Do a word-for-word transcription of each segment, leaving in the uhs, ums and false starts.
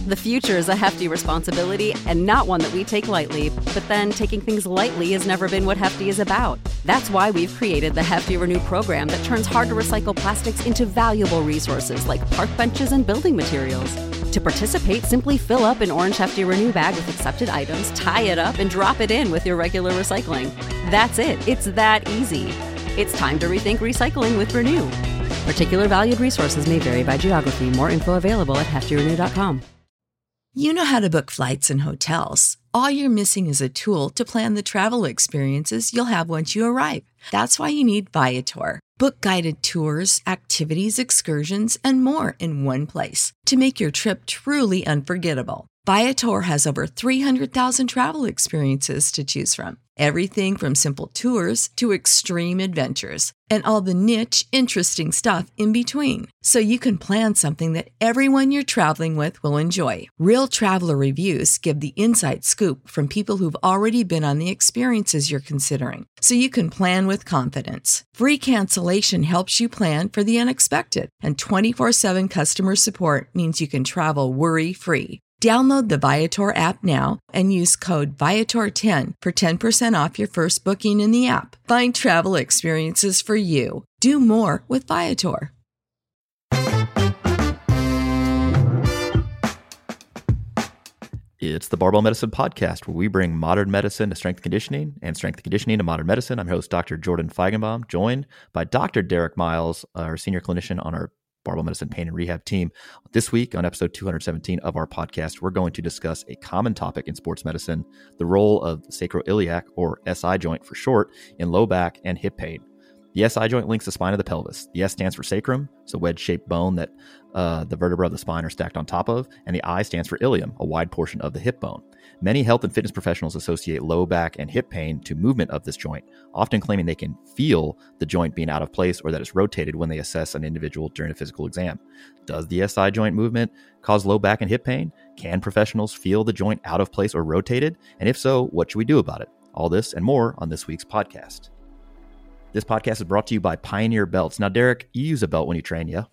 The future is a hefty responsibility and not one that we take lightly, but then taking things lightly has never been what Hefty is about. That's why we've created the Hefty Renew program that turns hard-to-recycle plastics into valuable resources like park benches and building materials. To participate, simply fill up an orange Hefty Renew bag with accepted items, tie it up, and drop it in with your regular recycling. That's it. It's that easy. It's time to rethink recycling with Renew. Particular valued resources may vary by geography. More info available at hefty renew dot com. You know how to book flights and hotels. All you're missing is a tool to plan the travel experiences you'll have once you arrive. That's why you need Viator. Book guided tours, activities, excursions, and more in one place to make your trip truly unforgettable. Viator has over three hundred thousand travel experiences to choose from. Everything from simple tours to extreme adventures and all the niche, interesting stuff in between. So you can plan something that everyone you're traveling with will enjoy. Real traveler reviews give the inside scoop from people who've already been on the experiences you're considering. So you can plan with confidence. Free cancellation helps you plan for the unexpected. And twenty-four seven customer support means you can travel worry-free. Download the Viator app now and use code Viator ten for ten percent off your first booking in the app. Find travel experiences for you. Do more with Viator. It's the Barbell Medicine Podcast, where we bring modern medicine to strength conditioning and strength conditioning to modern medicine. I'm your host, Doctor Jordan Feigenbaum, joined by Doctor Derek Miles, our senior clinician on our Barbell Medicine Pain and Rehab team. This week on episode two hundred seventeen of our podcast, we're going to discuss a common topic in sports medicine, the role of the sacroiliac, or S I joint for short, in low back and hip pain. The S I joint links the spine of the pelvis. The S stands for sacrum, it's a wedge-shaped bone that uh, the vertebrae of the spine are stacked on top of, and the I stands for ilium, a wide portion of the hip bone. Many health and fitness professionals associate low back and hip pain to movement of this joint, often claiming they can feel the joint being out of place or that it's rotated when they assess an individual during a physical exam. Does the S I joint movement cause low back and hip pain? Can professionals feel the joint out of place or rotated? And if so, what should we do about it? All this and more on this week's podcast. This podcast is brought to you by Pioneer Belts. Now, Derek, you use a belt when you train, yeah?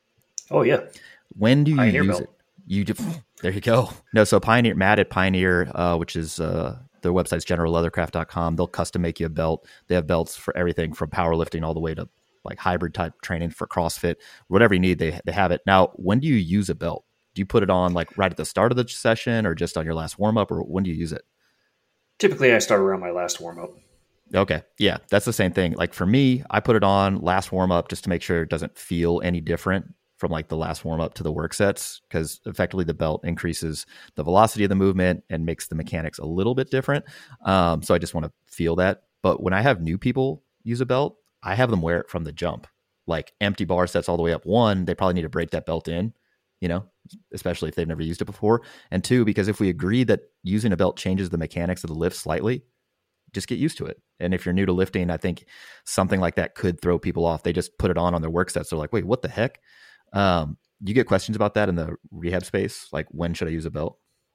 Oh, yeah. When do you Pioneer use belt. it? You do, there you go. No, so Pioneer, Matt at Pioneer, uh, which is uh, their website's general leathercraft dot com. They'll custom make you a belt. They have belts for everything from powerlifting all the way to like hybrid type training for CrossFit, whatever you need. They they have it. Now, when do you use a belt? Do you put it on like right at the start of the session, or just on your last warm up, or when do you use it? Typically, I start around my last warm up. Okay. Yeah, that's the same thing. Like for me, I put it on last warm up just to make sure it doesn't feel any different from like the last warm up to the work sets, because effectively the belt increases the velocity of the movement and makes the mechanics a little bit different. Um, so I just want to feel that. But when I have new people use a belt, I have them wear it from the jump, like empty bar sets all the way up. One, they probably need to break that belt in, you know, especially if they've never used it before. And two, because if we agree that using a belt changes the mechanics of the lift slightly, just get used to it. And if you're new to lifting, I think something like that could throw people off. They just put it on on their work sets. They're like, wait, what the heck? Um, do you get questions about that in the rehab space? Like, when should I use a belt?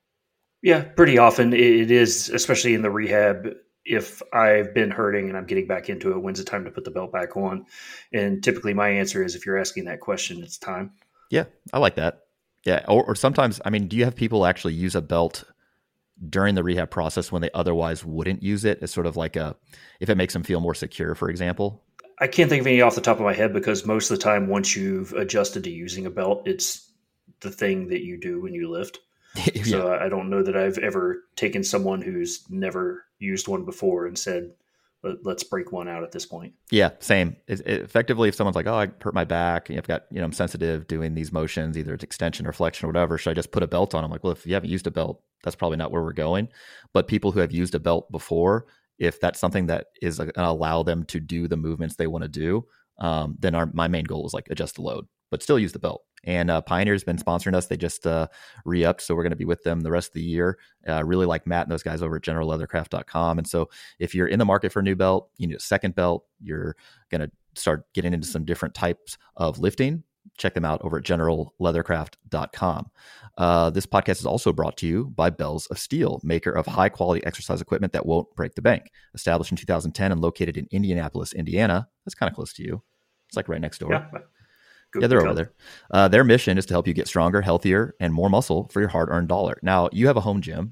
Yeah, pretty often it is, especially in the rehab. If I've been hurting and I'm getting back into it, when's the time to put the belt back on? And typically my answer is, if you're asking that question, it's time. Yeah, I like that. Yeah. Or, or sometimes, I mean, do you have people actually use a belt during the rehab process when they otherwise wouldn't use it, as sort of like a, if it makes them feel more secure, for example? I can't think of any off the top of my head, because most of the time, once you've adjusted to using a belt, it's the thing that you do when you lift. Yeah. So I don't know that I've ever taken someone who's never used one before and said, let's break one out at this point. Yeah, same. It, it, effectively, if someone's like, oh, I hurt my back, I've got, you know, I'm sensitive doing these motions, either it's extension or flexion or whatever, should I just put a belt on? I'm like, well, if you haven't used a belt, that's probably not where we're going. But people who have used a belt before, if that's something that is going to allow them to do the movements they want to do, um, then our my main goal is like adjust the load, but still use the belt. And uh, Pioneer's been sponsoring us. They just uh, re-upped, so we're going to be with them the rest of the year. Uh, really like Matt and those guys over at general leathercraft dot com. And so if you're in the market for a new belt, you need a second belt, you're going to start getting into some different types of lifting, check them out over at general leathercraft dot com. Uh, this podcast is also brought to you by Bells of Steel, maker of high-quality exercise equipment that won't break the bank. Established in two thousand ten and located in Indianapolis, Indiana. That's kind of close to you. It's like right next door. Yeah. go yeah, they're become. over there. Uh, their mission is to help you get stronger, healthier, and more muscle for your hard-earned dollar. Now, you have a home gym.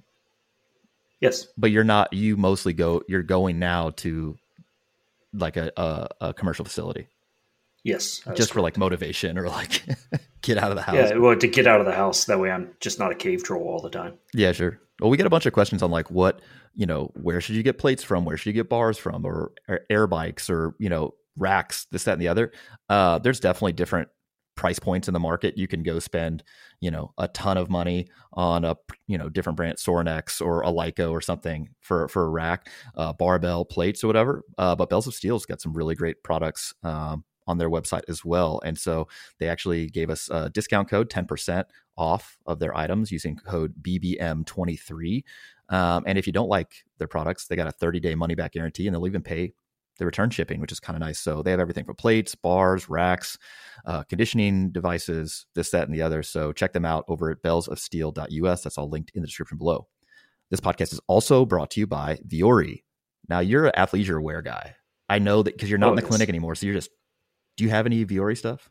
Yes. But you're not, you mostly go, you're going now to like a, a, a commercial facility. Yes. Just for like motivation or like get out of the house. Yeah. Well, to get out of the house. That way I'm just not a cave troll all the time. Yeah, sure. Well, we get a bunch of questions on like what, you know, where should you get plates from? Where should you get bars from? Or, or air bikes or, you know, racks, this, that, and the other. Uh, there's definitely different price points in the market. You can go spend, you know, a ton of money on a, you know, different brand, Sorinex or a Leica or something for, for a rack, uh, barbell plates or whatever. Uh, but Bells of Steel's got some really great products, um, on their website as well. And so they actually gave us a discount code, ten percent off of their items using code B B M twenty-three. Um, and if you don't like their products, they got a thirty day money back guarantee, and they'll even pay the return shipping, which is kind of nice. So they have everything from plates, bars, racks, uh, conditioning devices, this, that, and the other. So check them out over at bells of steel dot U S. That's all linked in the description below. This podcast is also brought to you by Vuori. Now, you're an athleisure wear guy. I know that because you're not oh, in the yes. clinic anymore. So you're just, do you have any Vuori stuff?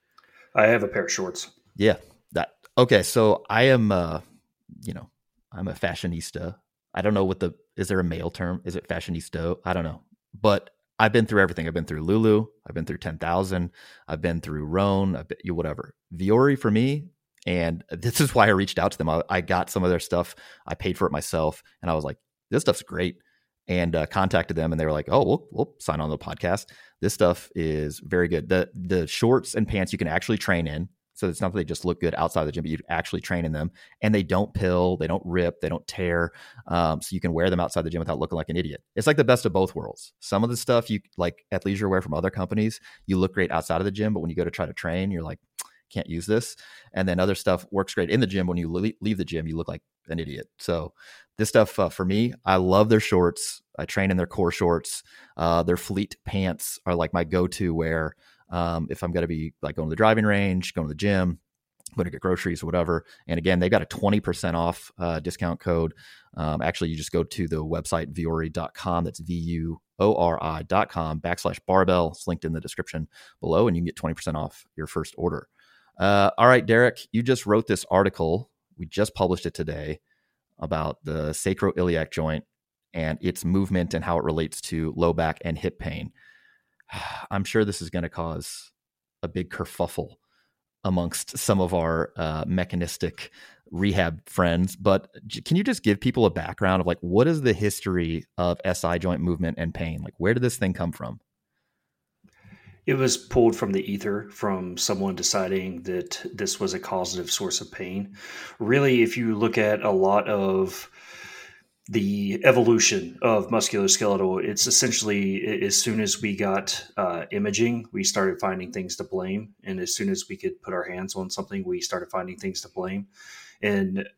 I have a pair of shorts. Yeah. That okay. So I am, uh, you know, I'm a fashionista. I don't know what the, is there a male term? Is it fashionista? I don't know. But I've been through everything. I've been through Lulu. I've been through ten thousand. I've been through Rhone. I've been, whatever. Vuori for me. And this is why I reached out to them. I, I got some of their stuff. I paid for it myself. And I was like, this stuff's great. And uh, contacted them, and they were like, oh, we'll, we'll sign on the podcast. This stuff is very good. The the shorts and pants you can actually train in. So it's not that they just look good outside the gym, but you actually train in them. And they don't pill, they don't rip, they don't tear. Um, so you can wear them outside the gym without looking like an idiot. It's like the best of both worlds. Some of the stuff you like athleisure wear from other companies, you look great outside of the gym, but when you go to try to train, you're like, can't use this. And then other stuff works great in the gym. When you leave the gym, you look like an idiot. So this stuff uh, for me, I love their shorts. I train in their core shorts. Uh, their fleet pants are like my go-to wear. Um, if I'm going to be like going to the driving range, going to the gym, going to get groceries or whatever. And again, they got a twenty percent off uh, discount code. Um, actually, you just go to the website vuori dot com. That's V U O R I dot com backslash barbell. It's linked in the description below, and you can get twenty percent off your first order. Uh, all right, Derek, you just wrote this article. We just published it today about the sacroiliac joint and its movement and how it relates to low back and hip pain. I'm sure this is going to cause a big kerfuffle amongst some of our uh, mechanistic rehab friends, but can you just give people a background of like, what is the history of S I joint movement and pain? Like, where did this thing come from? It was pulled from the ether from someone deciding that this was a causative source of pain. Really, if you look at a lot of the evolution of musculoskeletal, it's essentially as soon as we got uh, imaging, we started finding things to blame. And as soon as we could put our hands on something, we started finding things to blame. And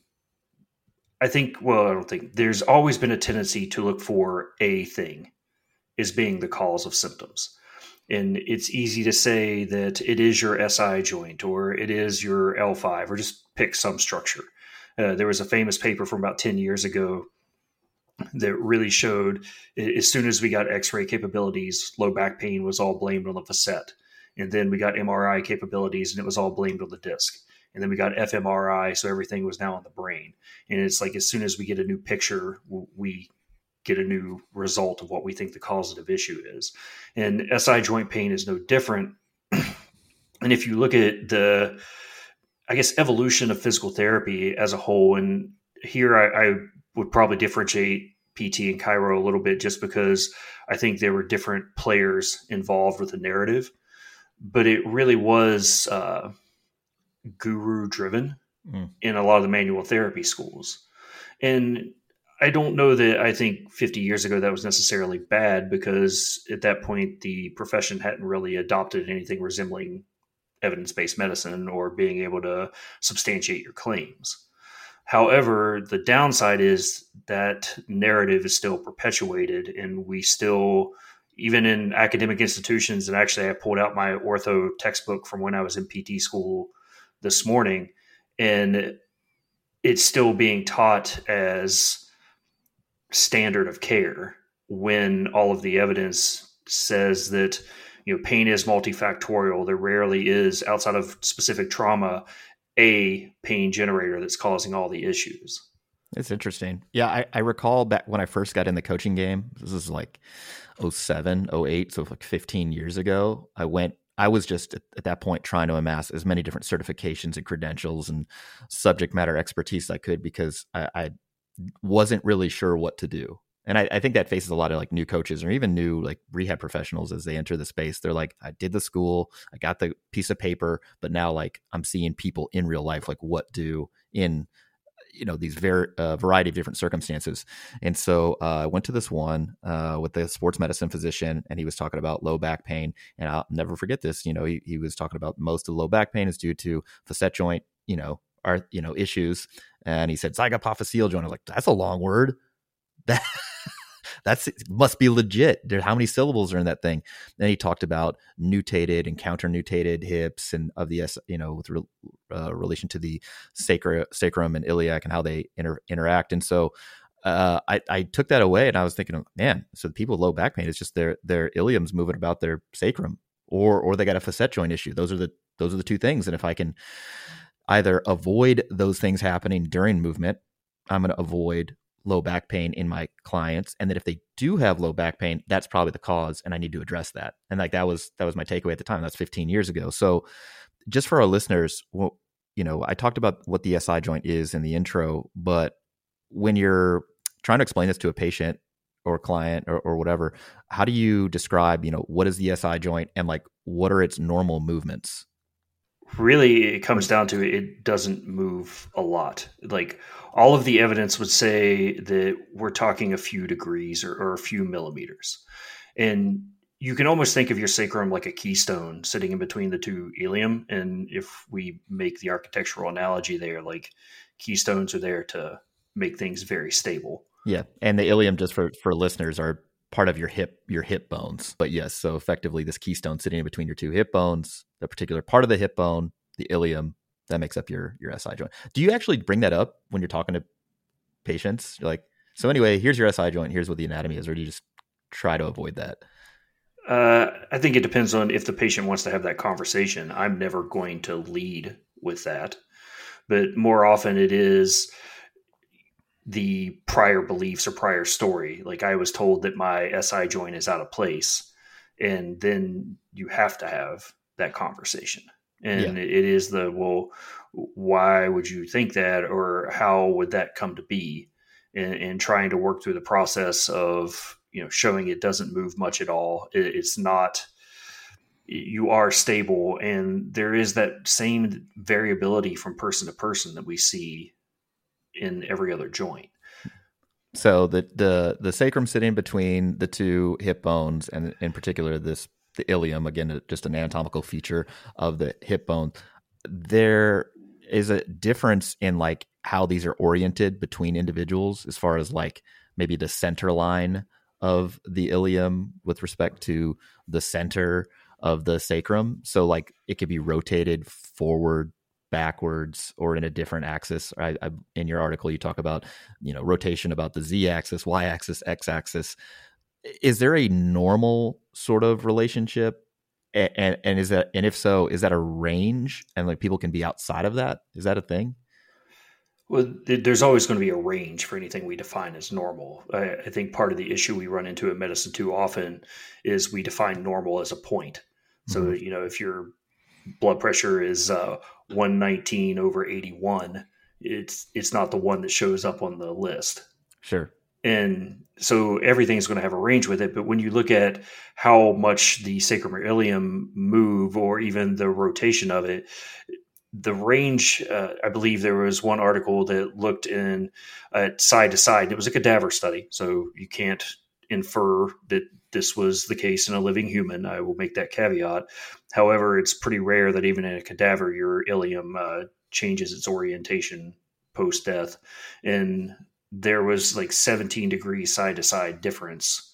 I think, well, I don't think, there's always been a tendency to look for a thing as being the cause of symptoms. And it's easy to say that it is your S I joint or it is your L five or just pick some structure. Uh, there was a famous paper from about ten years ago that really showed as soon as we got x-ray capabilities, low back pain was all blamed on the facet. And then we got M R I capabilities and it was all blamed on the disc. And then we got f M R I, so everything was now on the brain. And it's like as soon as we get a new picture, we get a new result of what we think the causative issue is. And S I joint pain is no different. And if you look at the, I guess, evolution of physical therapy as a whole, and here I, I would probably differentiate P T and chiro a little bit just because I think there were different players involved with the narrative, but it really was uh, guru driven mm. in a lot of the manual therapy schools. And I don't know that I think fifty years ago that was necessarily bad, because at that point the profession hadn't really adopted anything resembling evidence-based medicine or being able to substantiate your claims. However, the downside is that narrative is still perpetuated, and we still, even in academic institutions, and actually I pulled out my ortho textbook from when I was in P T school this morning, and it's still being taught as standard of care when all of the evidence says that, you know, pain is multifactorial. There rarely is, outside of specific trauma, a pain generator that's causing all the issues. It's interesting. Yeah, I, I recall back when I first got in the coaching game, this is like oh seven, oh eight, so like fifteen years ago, I went, I was just at, at that point trying to amass as many different certifications and credentials and subject matter expertise I could, because I, I wasn't really sure what to do. And I, I think that faces a lot of like new coaches or even new like rehab professionals as they enter the space. They're like, I did the school, I got the piece of paper, but now like I'm seeing people in real life, like what do in, you know, these very uh, variety of different circumstances. And so uh, I went to this one uh, with the sports medicine physician, and he was talking about low back pain. And I'll never forget this. You know, he, he was talking about most of the low back pain is due to facet joint, you know, are, you know, issues. And he said zygapophyseal joint. I was like, that's a long word. That that's must be legit. There, how many syllables are in that thing? Then he talked about nutated and counter-nutated hips and of the, you know, with re, uh, relation to the sacra, sacrum and iliac and how they inter, interact. And so uh, I, I took that away, and I was thinking, man, so the people with low back pain, it's just their their ilium's moving about their sacrum, or or they got a facet joint issue. Those are the those are the two things. And if I can either avoid those things happening during movement, I'm going to avoid low back pain in my clients. And that if they do have low back pain, that's probably the cause, and I need to address that. And like, that was, that was my takeaway at the time. That's fifteen years ago. So just for our listeners, well, you know, I talked about what the S I joint is in the intro, but when you're trying to explain this to a patient or client or, or whatever, how do you describe, you know, what is the S I joint and like, what are its normal movements? Really, it comes down to it doesn't move a lot. Like, all of the evidence would say that we're talking a few degrees or, or a few millimeters. And you can almost think of your sacrum like a keystone sitting in between the two ilium. And if we make the architectural analogy there, like keystones are there to make things very stable. Yeah. And the ilium, just for, for listeners, are part of your hip, your hip bones. But yes, so effectively this keystone sitting in between your two hip bones, the particular part of the hip bone, the ilium, that makes up your, your S I joint. Do you actually bring that up when you're talking to patients? You're like, so anyway, here's your S I joint, here's what the anatomy is, or do you just try to avoid that? Uh, I think it depends on if the patient wants to have that conversation. I'm never going to lead with that, but more often it is the prior beliefs or prior story. Like, I was told that my S I joint is out of place, and then you have to have that conversation. And yeah. it is the, well, why would you think that, or how would that come to be? And, and trying to work through the process of, you know, showing it doesn't move much at all. It, it's not, you are stable. And there is that same variability from person to person that we see in every other joint. So the the the sacrum sitting between the two hip bones, and in particular this the ilium, again, just an anatomical feature of the hip bone, there is a difference in like how these are oriented between individuals as far as like maybe the center line of the ilium with respect to the center of the sacrum. So like it could be rotated forward, backwards, or in a different axis. I, I, in your article, you talk about, you know, rotation about the z-axis, y-axis, x-axis. Is there a normal sort of relationship? And, and, and is that, and if so, is that a range? And like people can be outside of that? Is that a thing? Well, there's always going to be a range for anything we define as normal. I, I think part of the issue we run into in medicine too often is we define normal as a point. So, mm-hmm. you know, if your blood pressure is uh, one nineteen over eighty-one, it's it's not the one that shows up on the list. Sure. And so everything's going to have a range with it. But when you look at how much the sacrum or ilium move, or even the rotation of it, the range, uh, I believe there was one article that looked in at uh, side to side. It was a cadaver study, so you can't infer that this was the case in a living human. I will make that caveat. However, it's pretty rare that even in a cadaver, your ilium uh, changes its orientation post-death. And there was like seventeen degrees side-to-side difference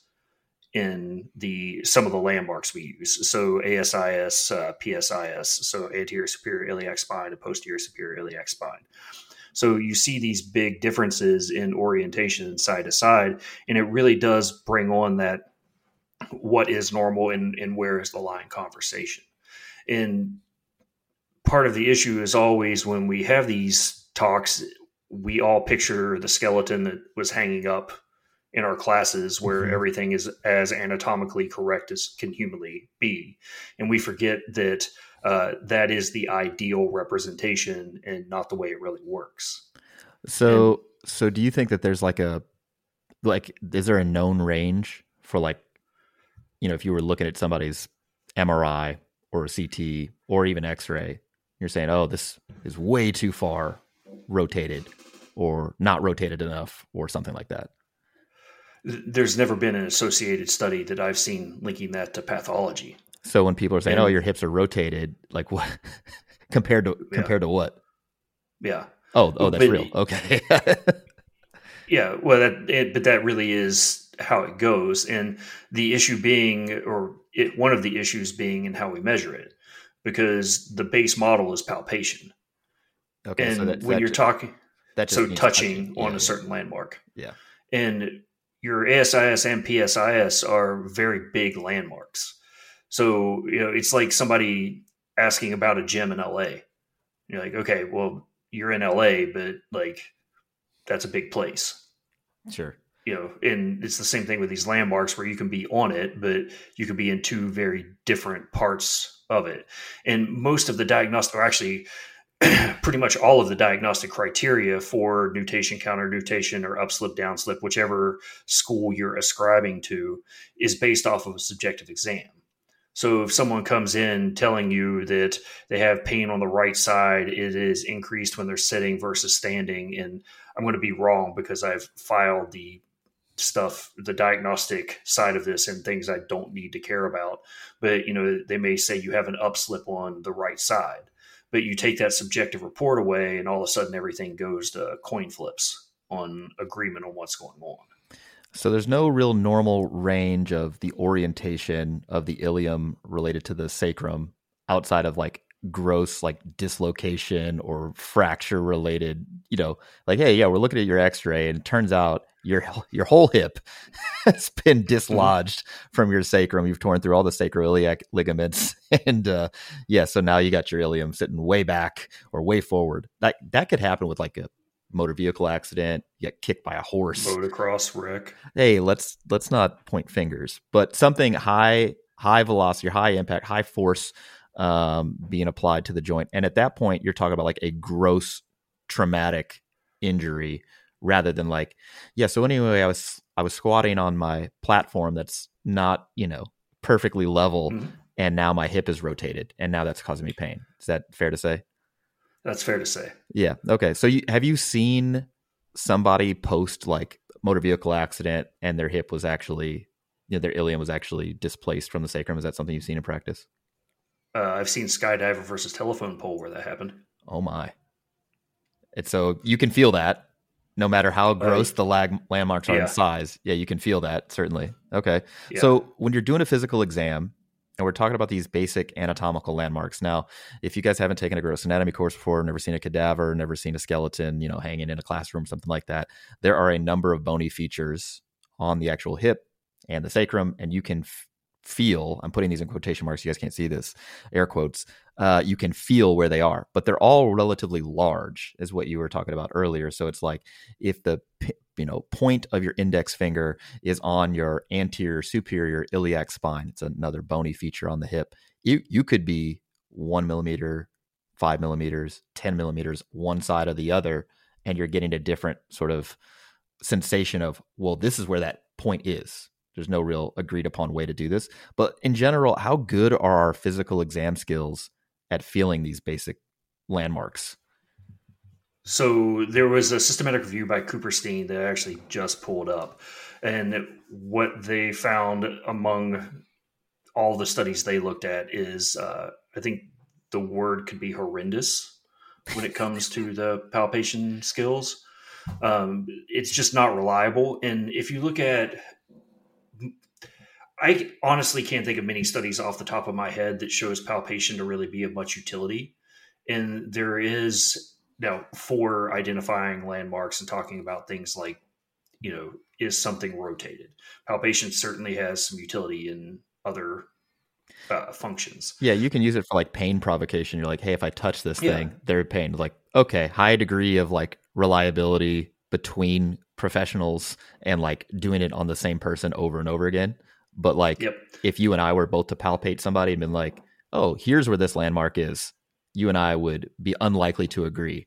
in the some of the landmarks we use. So A S I S, uh, P S I S, so anterior superior iliac spine and posterior superior iliac spine. So you see these big differences in orientation side to side, and it really does bring on that what is normal and, and where is the line conversation. And part of the issue is always when we have these talks, we all picture the skeleton that was hanging up in our classes where mm-hmm. everything is as anatomically correct as can humanly be. And we forget that uh, that is the ideal representation and not the way it really works. So, and, so do you think that there's like a, like, is there a known range for like, you know, if you were looking at somebody's M R I or a C T or even X-ray, you're saying, oh, this is way too far rotated or not rotated enough or something like that? There's never been an associated study that I've seen linking that to pathology. So when people are saying, and, oh, your hips are rotated, like what compared to, yeah. compared to what? Yeah. Oh, oh, that's but, real. Okay. yeah. Well, that, it, but that really is how it goes. And the issue being, or it, one of the issues being in how we measure it, because the base model is palpation. Okay. And so that, when that you're just, talking, that just so means touching, touching. Yeah, on yeah. a certain landmark. Yeah. And your A S I S and P S I S are very big landmarks. So, you know, it's like somebody asking about a gym in L A. You're like, okay, well, you're in L A, but like, that's a big place. Sure. You know, and it's the same thing with these landmarks where you can be on it, but you can be in two very different parts of it. And most of the diagnostic, or actually pretty much all of the diagnostic criteria for nutation, counter nutation, or upslip, downslip, whichever school you're ascribing to, is based off of a subjective exam. So if someone comes in telling you that they have pain on the right side, it is increased when they're sitting versus standing, and I'm going to be wrong because I've filed the stuff, the diagnostic side of this, and things I don't need to care about. But, you know, they may say you have an upslip on the right side, but you take that subjective report away and all of a sudden everything goes to coin flips on agreement on what's going on. So there's no real normal range of the orientation of the ilium related to the sacrum outside of like gross like dislocation or fracture related, you know, like, hey, yeah, we're looking at your x-ray and it turns out your your whole hip has been dislodged mm-hmm. from your sacrum. You've torn through all the sacroiliac ligaments. And uh, yeah, so now you got your ilium sitting way back or way forward. That, that could happen with like a motor vehicle accident, you get kicked by a horse, motocross wreck. Hey, let's let's not point fingers, but something high high velocity, high impact, high force um, being applied to the joint, and at that point, you're talking about like a gross traumatic injury rather than like, yeah. So anyway, I was I was squatting on my platform that's not, you know, perfectly level, mm-hmm. and now my hip is rotated, and now that's causing me pain. Is that fair to say? That's fair to say. Yeah. Okay. So you, have you seen somebody post like motor vehicle accident and their hip was actually, you know, their ilium was actually displaced from the sacrum? Is that something you've seen in practice? Uh, I've seen skydiver versus telephone pole where that happened. Oh my. And so you can feel that no matter how gross uh, the lag landmarks are yeah. in size. Yeah, you can feel that, certainly. Okay. Yeah. So when you're doing a physical exam, and we're talking about these basic anatomical landmarks. Now, if you guys haven't taken a gross anatomy course before, never seen a cadaver, never seen a skeleton, you know, hanging in a classroom, something like that, there are a number of bony features on the actual hip and the sacrum, and you can f- feel, I'm putting these in quotation marks, you guys can't see this, air quotes, uh, you can feel where they are, but they're all relatively large, is what you were talking about earlier. So it's like if the you know, point of your index finger is on your anterior superior iliac spine. It's another bony feature on the hip. You you could be one millimeter, five millimeters, ten millimeters, one side or the other, and you're getting a different sort of sensation of, well, this is where that point is. There's no real agreed upon way to do this. But in general, how good are our physical exam skills at feeling these basic landmarks? So there was a systematic review by Cooperstein that I actually just pulled up. And what they found among all the studies they looked at is, uh, I think the word could be horrendous when it comes to the palpation skills. Um, it's just not reliable. And if you look at, I honestly can't think of many studies off the top of my head that shows palpation to really be of much utility. And there is... Now, for identifying landmarks and talking about things like you know, is something rotated. Palpation certainly has some utility in other uh, functions. Yeah, you can use it for like pain provocation. You're like, hey, if I touch this Yeah. thing, they're pain. Like, okay, high degree of like reliability between professionals and like doing it on the same person over and over again. But like, yep. if you and I were both to palpate somebody and been like, oh, here's where this landmark is, you and I would be unlikely to agree.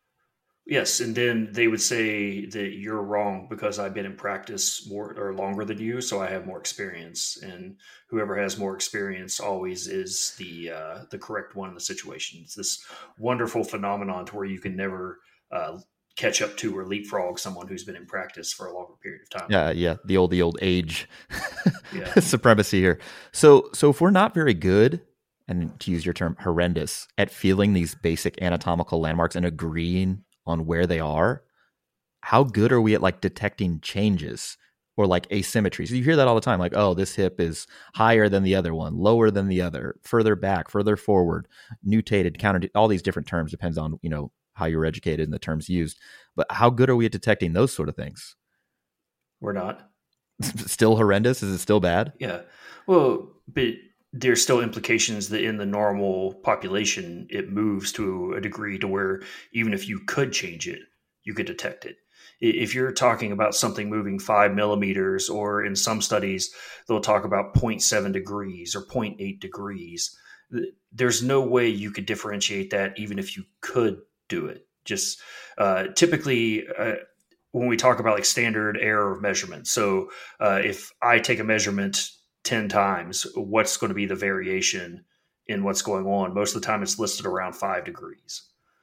Yes, and then they would say that you're wrong because I've been in practice more or longer than you, so I have more experience. And whoever has more experience always is the uh, the correct one in the situation. It's this wonderful phenomenon to where you can never uh, catch up to or leapfrog someone who's been in practice for a longer period of time. Yeah, yeah, the old the old age yeah. supremacy here. So so if we're not very good, and to use your term, horrendous, at feeling these basic anatomical landmarks and agreeing on where they are, how good are we at like detecting changes or like asymmetries? You hear that all the time, like, oh, this hip is higher than the other one, lower than the other, further back, further forward, nutated, counter, all these different terms, depends on, you know, how you're educated and the terms used. But how good are we at detecting those sort of things? We're not. Still horrendous? Is it still bad? Yeah. Well, but there's still implications that in the normal population, it moves to a degree to where even if you could change it, you could detect it. If you're talking about something moving five millimeters, or in some studies, they'll talk about zero point seven degrees or zero point eight degrees, there's no way you could differentiate that even if you could do it. Just uh, typically, uh, when we talk about like standard error of measurement. So uh, if I take a measurement ten times, what's going to be the variation in what's going on? Most of the time it's listed around five degrees.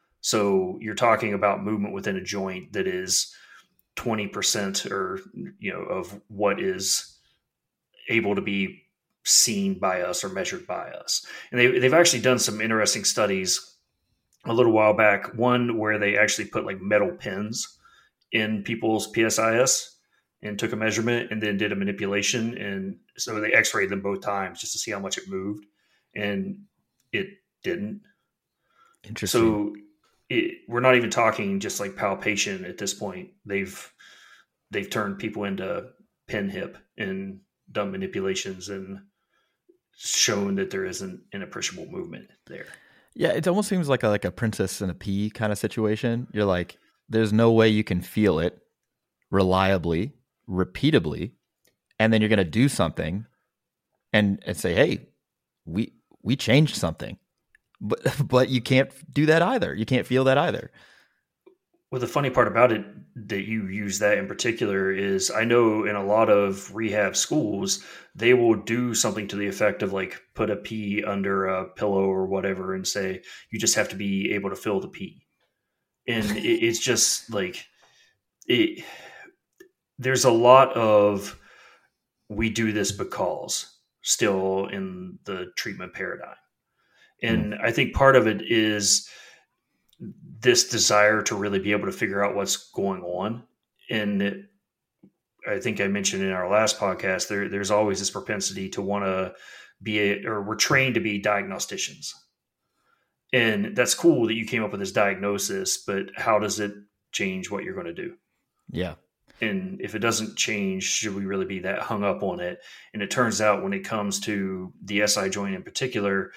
So you're talking about movement within a joint that is twenty percent or, you know, of what is able to be seen by us or measured by us. And they, they've actually done some interesting studies a little while back, one where they actually put like metal pins in people's P S I S and took a measurement and then did a manipulation. And so they x-rayed them both times just to see how much it moved, and it didn't. Interesting. So it, we're not even talking just like palpation at this point. They've, they've turned people into pin hip and done manipulations and shown that there isn't an appreciable movement there. Yeah. It almost seems like a, like a princess and a pea kind of situation. You're like, there's no way you can feel it reliably, repeatably, and then you're going to do something and, and say, hey, we we changed something, but but you can't do that either. You can't feel that either. Well, the funny part about it that you use that in particular is I know in a lot of rehab schools, they will do something to the effect of like put a pea under a pillow or whatever and say, you just have to be able to feel the pea. And it, it's just like, it, there's a lot of, we do this because still in the treatment paradigm. And mm. I think part of it is this desire to really be able to figure out what's going on. And it, I think I mentioned in our last podcast, there, there's always this propensity to want to be, a, or we're trained to be diagnosticians. And that's cool that you came up with this diagnosis, but how does it change what you're going to do? Yeah. And if it doesn't change, should we really be that hung up on it? And it turns out when it comes to the S I joint in particular,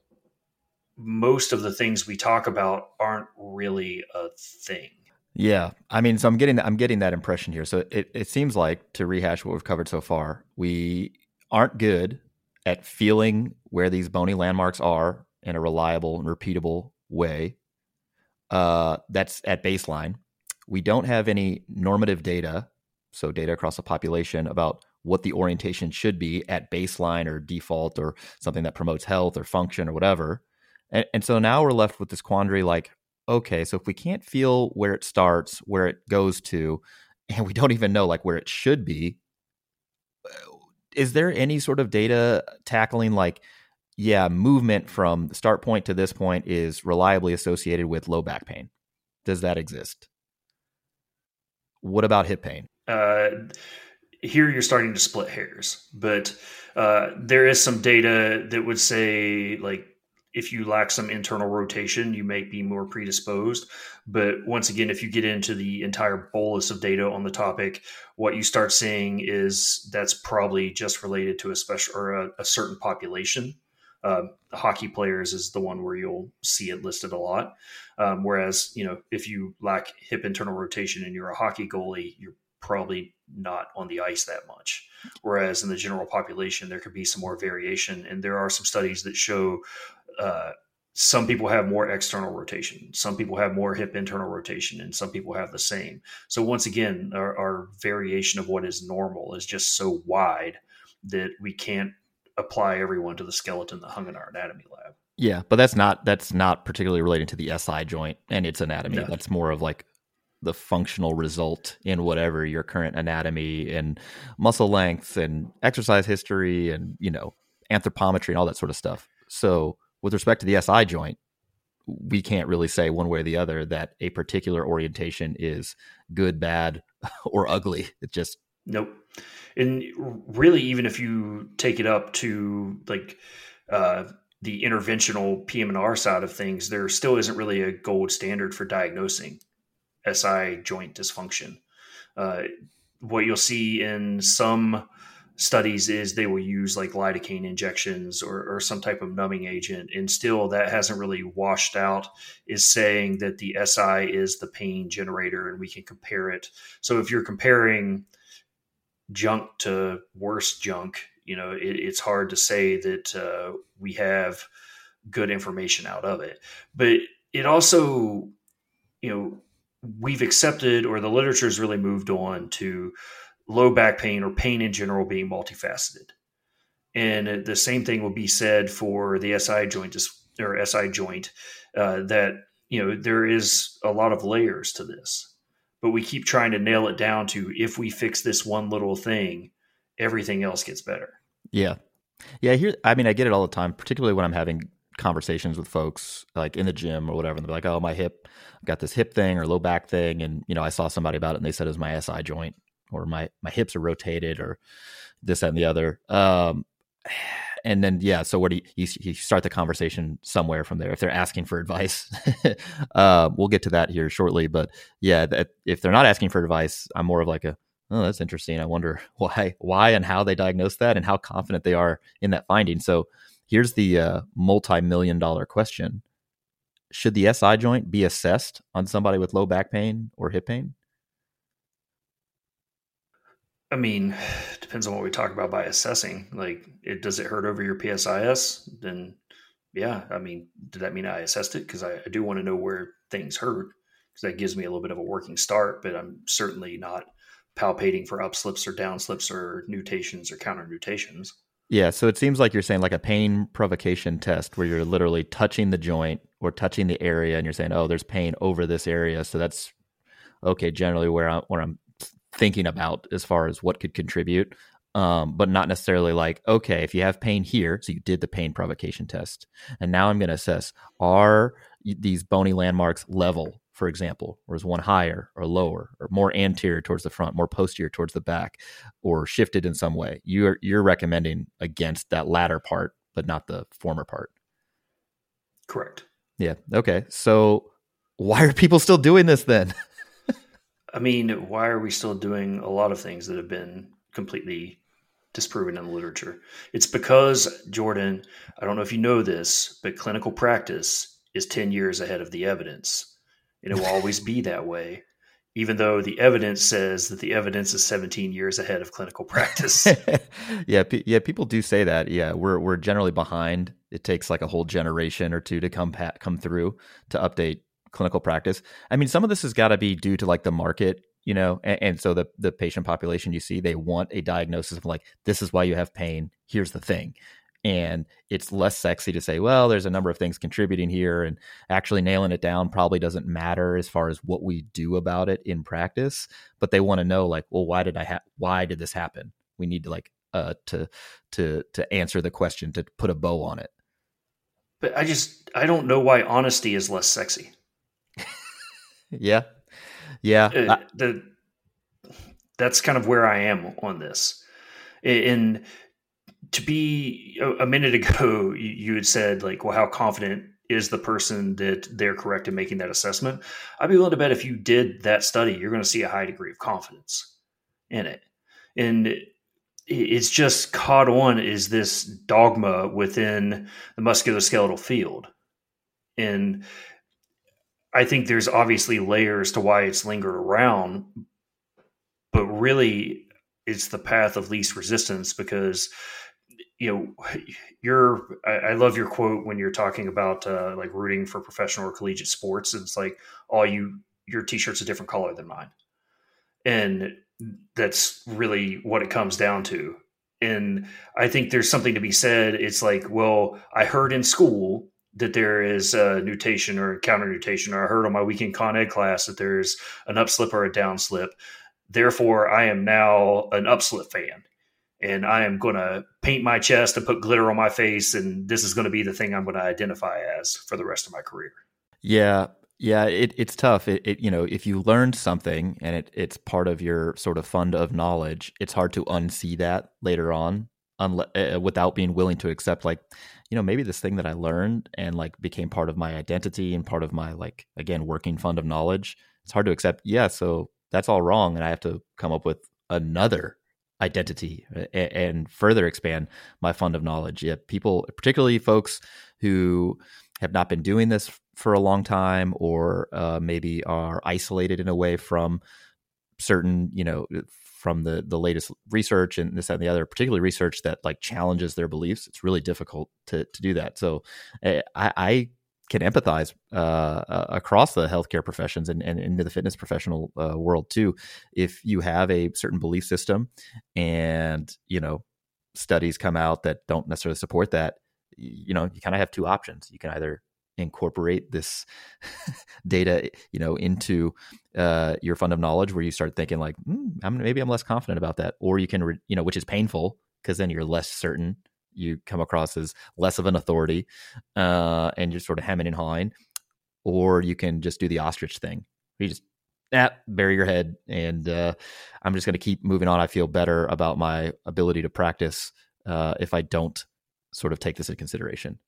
most of the things we talk about aren't really a thing. Yeah. I mean, so I'm getting, I'm getting that impression here. So it, it seems like, to rehash what we've covered so far, we aren't good at feeling where these bony landmarks are in a reliable and repeatable way. Uh, that's at baseline. We don't have any normative data, so data across the population about what the orientation should be at baseline or default or something that promotes health or function or whatever. And, and so now we're left with this quandary like, okay, so if we can't feel where it starts, where it goes to, and we don't even know like where it should be, is there any sort of data tackling like, yeah, movement from the start point to this point is reliably associated with low back pain? Does that exist? What about hip pain? Uh, here you're starting to split hairs, but uh, there is some data that would say like if you lack some internal rotation, you may be more predisposed. But once again, if you get into the entire bolus of data on the topic, what you start seeing is that's probably just related to a special or a, a certain population. Uh, hockey players is the one where you'll see it listed a lot. Um, whereas, you know, if you lack hip internal rotation and you're a hockey goalie, you're probably not on the ice that much. Whereas in the general population, there could be some more variation. And there are some studies that show uh, some people have more external rotation, some people have more hip internal rotation, and some people have the same. So once again, our, our variation of what is normal is just so wide that we can't apply everyone to the skeleton that hung in our anatomy lab. Yeah, but that's not that's not particularly related to the S I joint and its anatomy. No. That's more of like the functional result in whatever your current anatomy and muscle length and exercise history and, you know, anthropometry and all that sort of stuff. So with respect to the S I joint, we can't really say one way or the other that a particular orientation is good, bad, or ugly. It just nope. And really, even if you take it up to like uh, the interventional P M and R side of things, there still isn't really a gold standard for diagnosing S I joint dysfunction. Uh, what you'll see in some studies is they will use like lidocaine injections or, or some type of numbing agent. And still that hasn't really washed out, is saying that the S I is the pain generator and we can compare it. So if you're comparing junk to worse junk, you know, it, it's hard to say that uh, we have good information out of it. But it also, you know, we've accepted, or the literature has really moved on to low back pain or pain in general being multifaceted. And the same thing will be said for the S I joint or S I joint, uh, that, you know, there is a lot of layers to this, but we keep trying to nail it down to, if we fix this one little thing, everything else gets better. Yeah. Yeah. Here, I mean, I get it all the time, particularly when I'm having conversations with folks like in the gym or whatever. And they're like, oh, my hip, I've got this hip thing or low back thing. And, you know, I saw somebody about it and they said it was my S I joint, or my, my hips are rotated, or this, that, and the other. Um, and then, yeah, so what do you, you, you start the conversation somewhere from there. If they're asking for advice, uh, we'll get to that here shortly. But yeah, that, if they're not asking for advice, I'm more of like a, oh, that's interesting. I wonder why, why and how they diagnose that and how confident they are in that finding. So here's the uh, multi-million dollar question. Should the S I joint be assessed on somebody with low back pain or hip pain? I mean, depends on what we talk about by assessing. Like, it, does it hurt over your P S I S? Then, yeah. I mean, did that mean I assessed it? Because I, I do want to know where things hurt, because that gives me a little bit of a working start. But I'm certainly not palpating for upslips or downslips or nutations or counter nutations. Yeah, so it seems like you're saying like a pain provocation test where you're literally touching the joint or touching the area, and you're saying, oh, there's pain over this area. So that's, okay, generally where, I, where I'm thinking about as far as what could contribute, um, but not necessarily like, okay, if you have pain here, so you did the pain provocation test, and now I'm going to assess, are these bony landmarks level, for example, or is one higher or lower or more anterior towards the front, more posterior towards the back, or shifted in some way? You're you're recommending against that latter part, but not the former part. Correct. Yeah. Okay. So why are people still doing this then? I mean, why are we still doing a lot of things that have been completely disproven in the literature? It's because, Jordan, I don't know if you know this, but clinical practice is ten years ahead of the evidence. And it will always be that way, even though the evidence says that the evidence is seventeen years ahead of clinical practice. yeah, p- yeah, people do say that. Yeah, we're we're generally behind. It takes like a whole generation or two to come pa- come through to update clinical practice. I mean, some of this has got to be due to like the market, you know, and, and so the the patient population you see, they want a diagnosis of like, this is why you have pain. Here's the thing. And it's less sexy to say, well, there's a number of things contributing here, and actually nailing it down probably doesn't matter as far as what we do about it in practice. But they want to know, like, well, why did I ha- why did this happen? We need to like uh, to to to answer the question, to put a bow on it. But I just I don't know why honesty is less sexy. yeah, yeah. Uh, I- the that's kind of where I am on this. In to be a, a minute ago, you, you had said like, well, how confident is the person that they're correct in making that assessment? I'd be willing to bet if you did that study, you're going to see a high degree of confidence in it. And it's just caught on is this dogma within the musculoskeletal field. And I think there's obviously layers to why it's lingered around, but really it's the path of least resistance because, you know, you're, I, I love your quote when you're talking about uh, like rooting for professional or collegiate sports. It's like, all you, your t-shirt's a different color than mine. And that's really what it comes down to. And I think there's something to be said. It's like, well, I heard in school that there is a nutation or a counter nutation, or I heard on my weekend con ed class that there's an upslip or a downslip. Therefore, I am now an upslip fan. And I am going to paint my chest and put glitter on my face. And this is going to be the thing I'm going to identify as for the rest of my career. Yeah. Yeah. It, it's tough. It, it, you know, if you learned something and it, it's part of your sort of fund of knowledge, it's hard to unsee that later on unle- uh, without being willing to accept like, you know, maybe this thing that I learned and like became part of my identity and part of my, like, again, working fund of knowledge. It's hard to accept. Yeah. So that's all wrong. And I have to come up with another identity and, and further expand my fund of knowledge. Yeah, people, particularly folks who have not been doing this for a long time, or uh, maybe are isolated in a way from certain, you know, from the the latest research and this that, and the other, particularly research that like challenges their beliefs. It's really difficult to to do that. So uh, I, I can empathize uh, uh, across the healthcare professions and, and into the fitness professional uh, world too. If you have a certain belief system and, you know, studies come out that don't necessarily support that, you know, you kind of have two options. You can either incorporate this data, you know, into uh, your fund of knowledge where you start thinking like, mm, I'm, maybe I'm less confident about that. Or you can, re- you know, which is painful because then you're less certain. You come across as less of an authority uh, and you're sort of hemming and hawing. Or you can just do the ostrich thing. You just ah, bury your head and uh, I'm just going to keep moving on. I feel better about my ability to practice uh, if I don't sort of take this into consideration.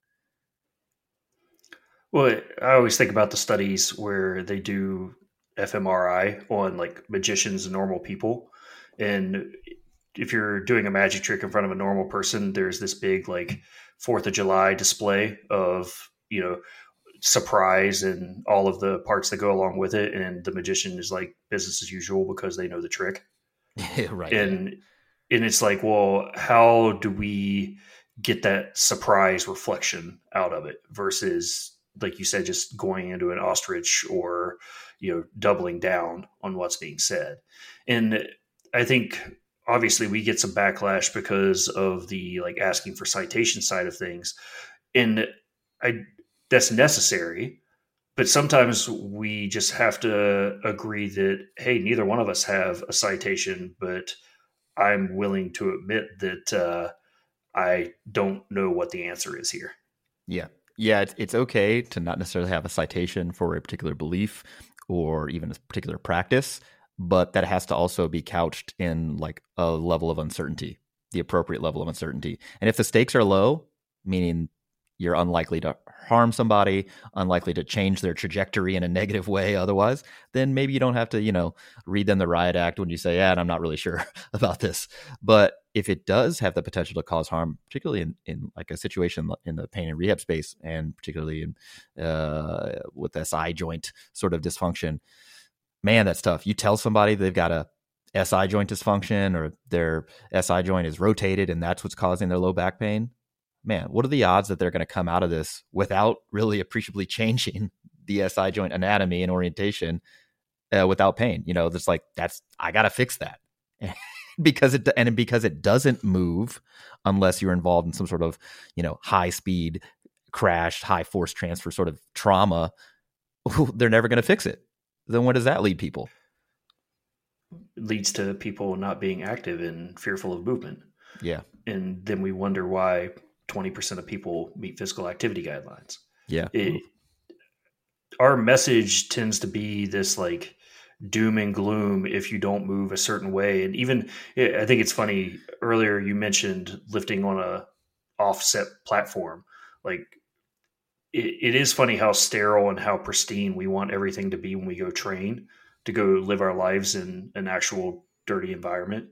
Well, I always think about the studies where they do f M R I on like magicians and normal people. And if you're doing a magic trick in front of a normal person, there's this big like fourth of July display of, you know, surprise and all of the parts that go along with it. And the magician is like business as usual because they know the trick. Right. And, and it's like, well, how do we get that surprise reflection out of it versus, like you said, just going into an ostrich or, you know, doubling down on what's being said. And I think obviously we get some backlash because of the like asking for citation side of things. And I, that's necessary, but sometimes we just have to agree that, hey, neither one of us have a citation, but I'm willing to admit that uh, I don't know what the answer is here. Yeah. Yeah, it's, it's okay to not necessarily have a citation for a particular belief or even a particular practice, but that has to also be couched in like a level of uncertainty, the appropriate level of uncertainty. And if the stakes are low, meaning you're unlikely to harm somebody, unlikely to change their trajectory in a negative way otherwise, then maybe you don't have to, you know, read them the riot act when you say, yeah, and I'm not really sure about this. But if it does have the potential to cause harm, particularly in, in like a situation in the pain and rehab space, and particularly in uh, with S I joint sort of dysfunction, man, that's tough. You tell somebody they've got a S I joint dysfunction or their S I joint is rotated and that's what's causing their low back pain. Man, what are the odds that they're going to come out of this without really appreciably changing the S I joint anatomy and orientation uh, without pain? You know, that's like, that's, I got to fix that. because it, and because it doesn't move unless you're involved in some sort of, you know, high speed crash, high force transfer sort of trauma, they're never going to fix it. Then what does that lead people? It leads to people not being active and fearful of movement. Yeah. And then we wonder why twenty percent of people meet physical activity guidelines. Yeah. It, our message tends to be this like, doom and gloom if you don't move a certain way. And even, I think it's funny, earlier you mentioned lifting on a offset platform. Like it, it is funny how sterile and how pristine we want everything to be when we go train, to go live our lives in an actual dirty environment.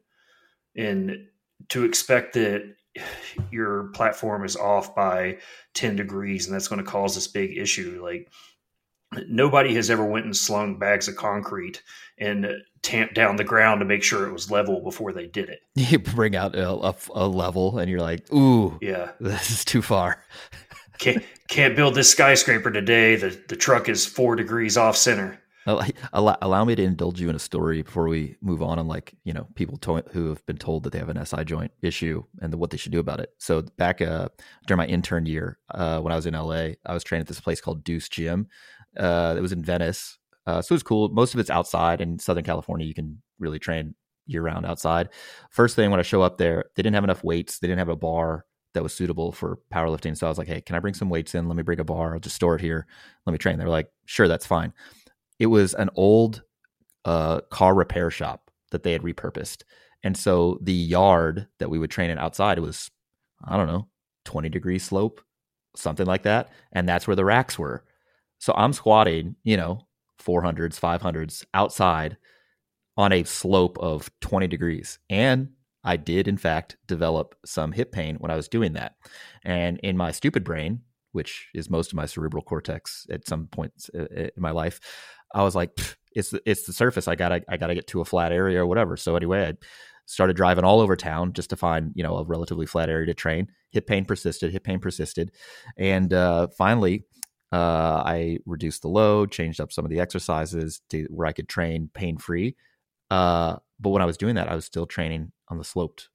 And to expect that your platform is off by ten degrees and that's going to cause this big issue. Like nobody has ever went and slung bags of concrete and tamped down the ground to make sure it was level before they did it. You bring out a, a, a level and you're like, ooh, yeah, this is too far. can't, can't build this skyscraper today. The, the truck is four degrees off center. Allow, allow me to indulge you in a story before we move on on like, you know, people to, who have been told that they have an S I joint issue and the, what they should do about it. So back uh, during my intern year, uh, when I was in L A, I was training at this place called Deuce Gym. Uh, it was in Venice. Uh, so it was cool. Most of it's outside. In Southern California, you can really train year round outside. First thing when I show up there, they didn't have enough weights. They didn't have a bar that was suitable for powerlifting. So I was like, hey, can I bring some weights in? Let me bring a bar. I'll just store it here. Let me train. They were like, sure, that's fine. It was an old uh, car repair shop that they had repurposed. And so the yard that we would train in outside, it was, I don't know, twenty degree slope, something like that. And that's where the racks were. So I'm squatting, you know, four hundreds, five hundreds outside on a slope of twenty degrees. And I did, in fact, develop some hip pain when I was doing that. And in my stupid brain, which is most of my cerebral cortex at some points in my life, I was like, it's the, it's the surface. I gotta I gotta get to a flat area or whatever. So anyway, I started driving all over town just to find, you know, a relatively flat area to train. Hip pain persisted. Hip pain persisted, and uh, finally, uh, I reduced the load, changed up some of the exercises to where I could train pain free. Uh, but when I was doing that, I was still training on the sloped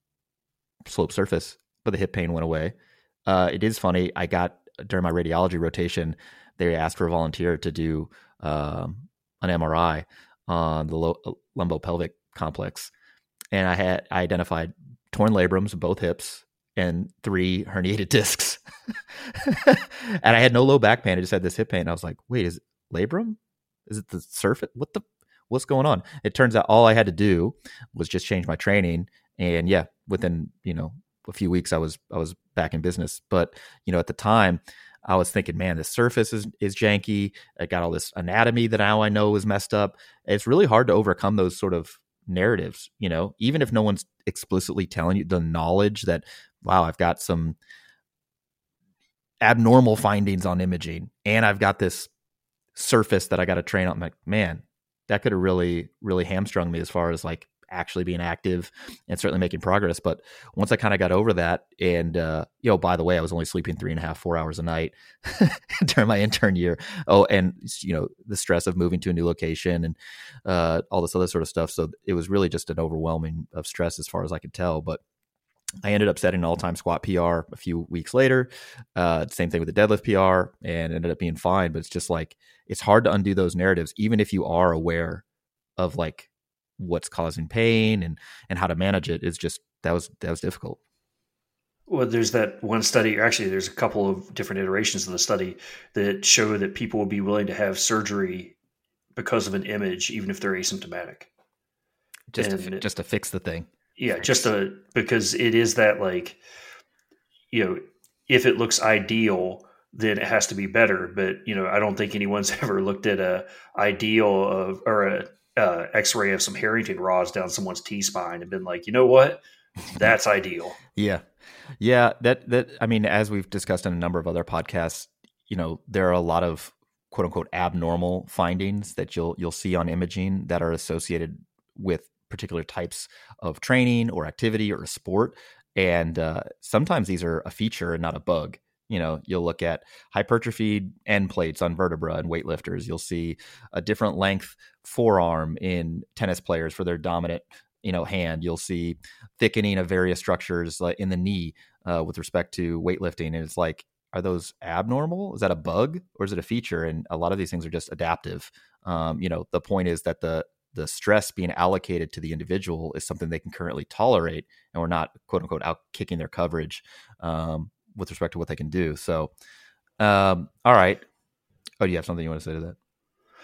slope surface, but the hip pain went away. Uh, it is funny. I got during my radiology rotation, they asked for a volunteer to do um, an M R I on the lo- lumbopelvic complex, and I had I identified torn labrums in both hips and three herniated discs. And I had no low back pain. I just had this hip pain. And I was like, wait, is it labrum? Is it the surface? What the? What's going on? It turns out all I had to do was just change my training, and yeah, within you know a few weeks, I was I was back in business. But you know, at the time, I was thinking, man, the surface is is janky. I got all this anatomy that now I know is messed up. It's really hard to overcome those sort of narratives, you know, even if no one's explicitly telling you the knowledge that, wow, I've got some abnormal findings on imaging and I've got this surface that I got to train on. I'm like, man, that could have really, really hamstrung me as far as like actually being active and certainly making progress. But once I kind of got over that, and uh, you know, by the way, I was only sleeping three and a half, four hours a night during my intern year. Oh, and you know, the stress of moving to a new location and uh, all this other sort of stuff. So it was really just an overwhelming of stress as far as I could tell. But I ended up setting an all-time squat P R a few weeks later. Uh, same thing with the deadlift P R, and ended up being fine. But it's just like, it's hard to undo those narratives, even if you are aware of like what's causing pain and, and how to manage it. It's just, that was, that was difficult. Well, there's that one study, or actually there's a couple of different iterations of the study that show that people will be willing to have surgery because of an image, even if they're asymptomatic. Just, and, to, just to fix the thing. Yeah, just to, because it is that like, you know, if it looks ideal, then it has to be better. But, you know, I don't think anyone's ever looked at a ideal of, or a uh, x-ray of some Harrington rods down someone's T-spine and been like, you know what, that's ideal. Yeah. Yeah. That, that, I mean, as we've discussed in a number of other podcasts, you know, there are a lot of quote unquote abnormal findings that you'll, you'll see on imaging that are associated with particular types of training or activity or a sport. And uh, sometimes these are a feature and not a bug. You know, you'll look at hypertrophied end plates on vertebra and weightlifters. You'll see a different length forearm in tennis players for their dominant, you know, hand. You'll see thickening of various structures like in the knee uh, with respect to weightlifting. And it's like, are those abnormal? Is that a bug or is it a feature? And a lot of these things are just adaptive. Um, you know, the point is that the the stress being allocated to the individual is something they can currently tolerate, and we're not quote unquote out kicking their coverage um, with respect to what they can do. So, um, all right. Oh, do you have something you want to say to that?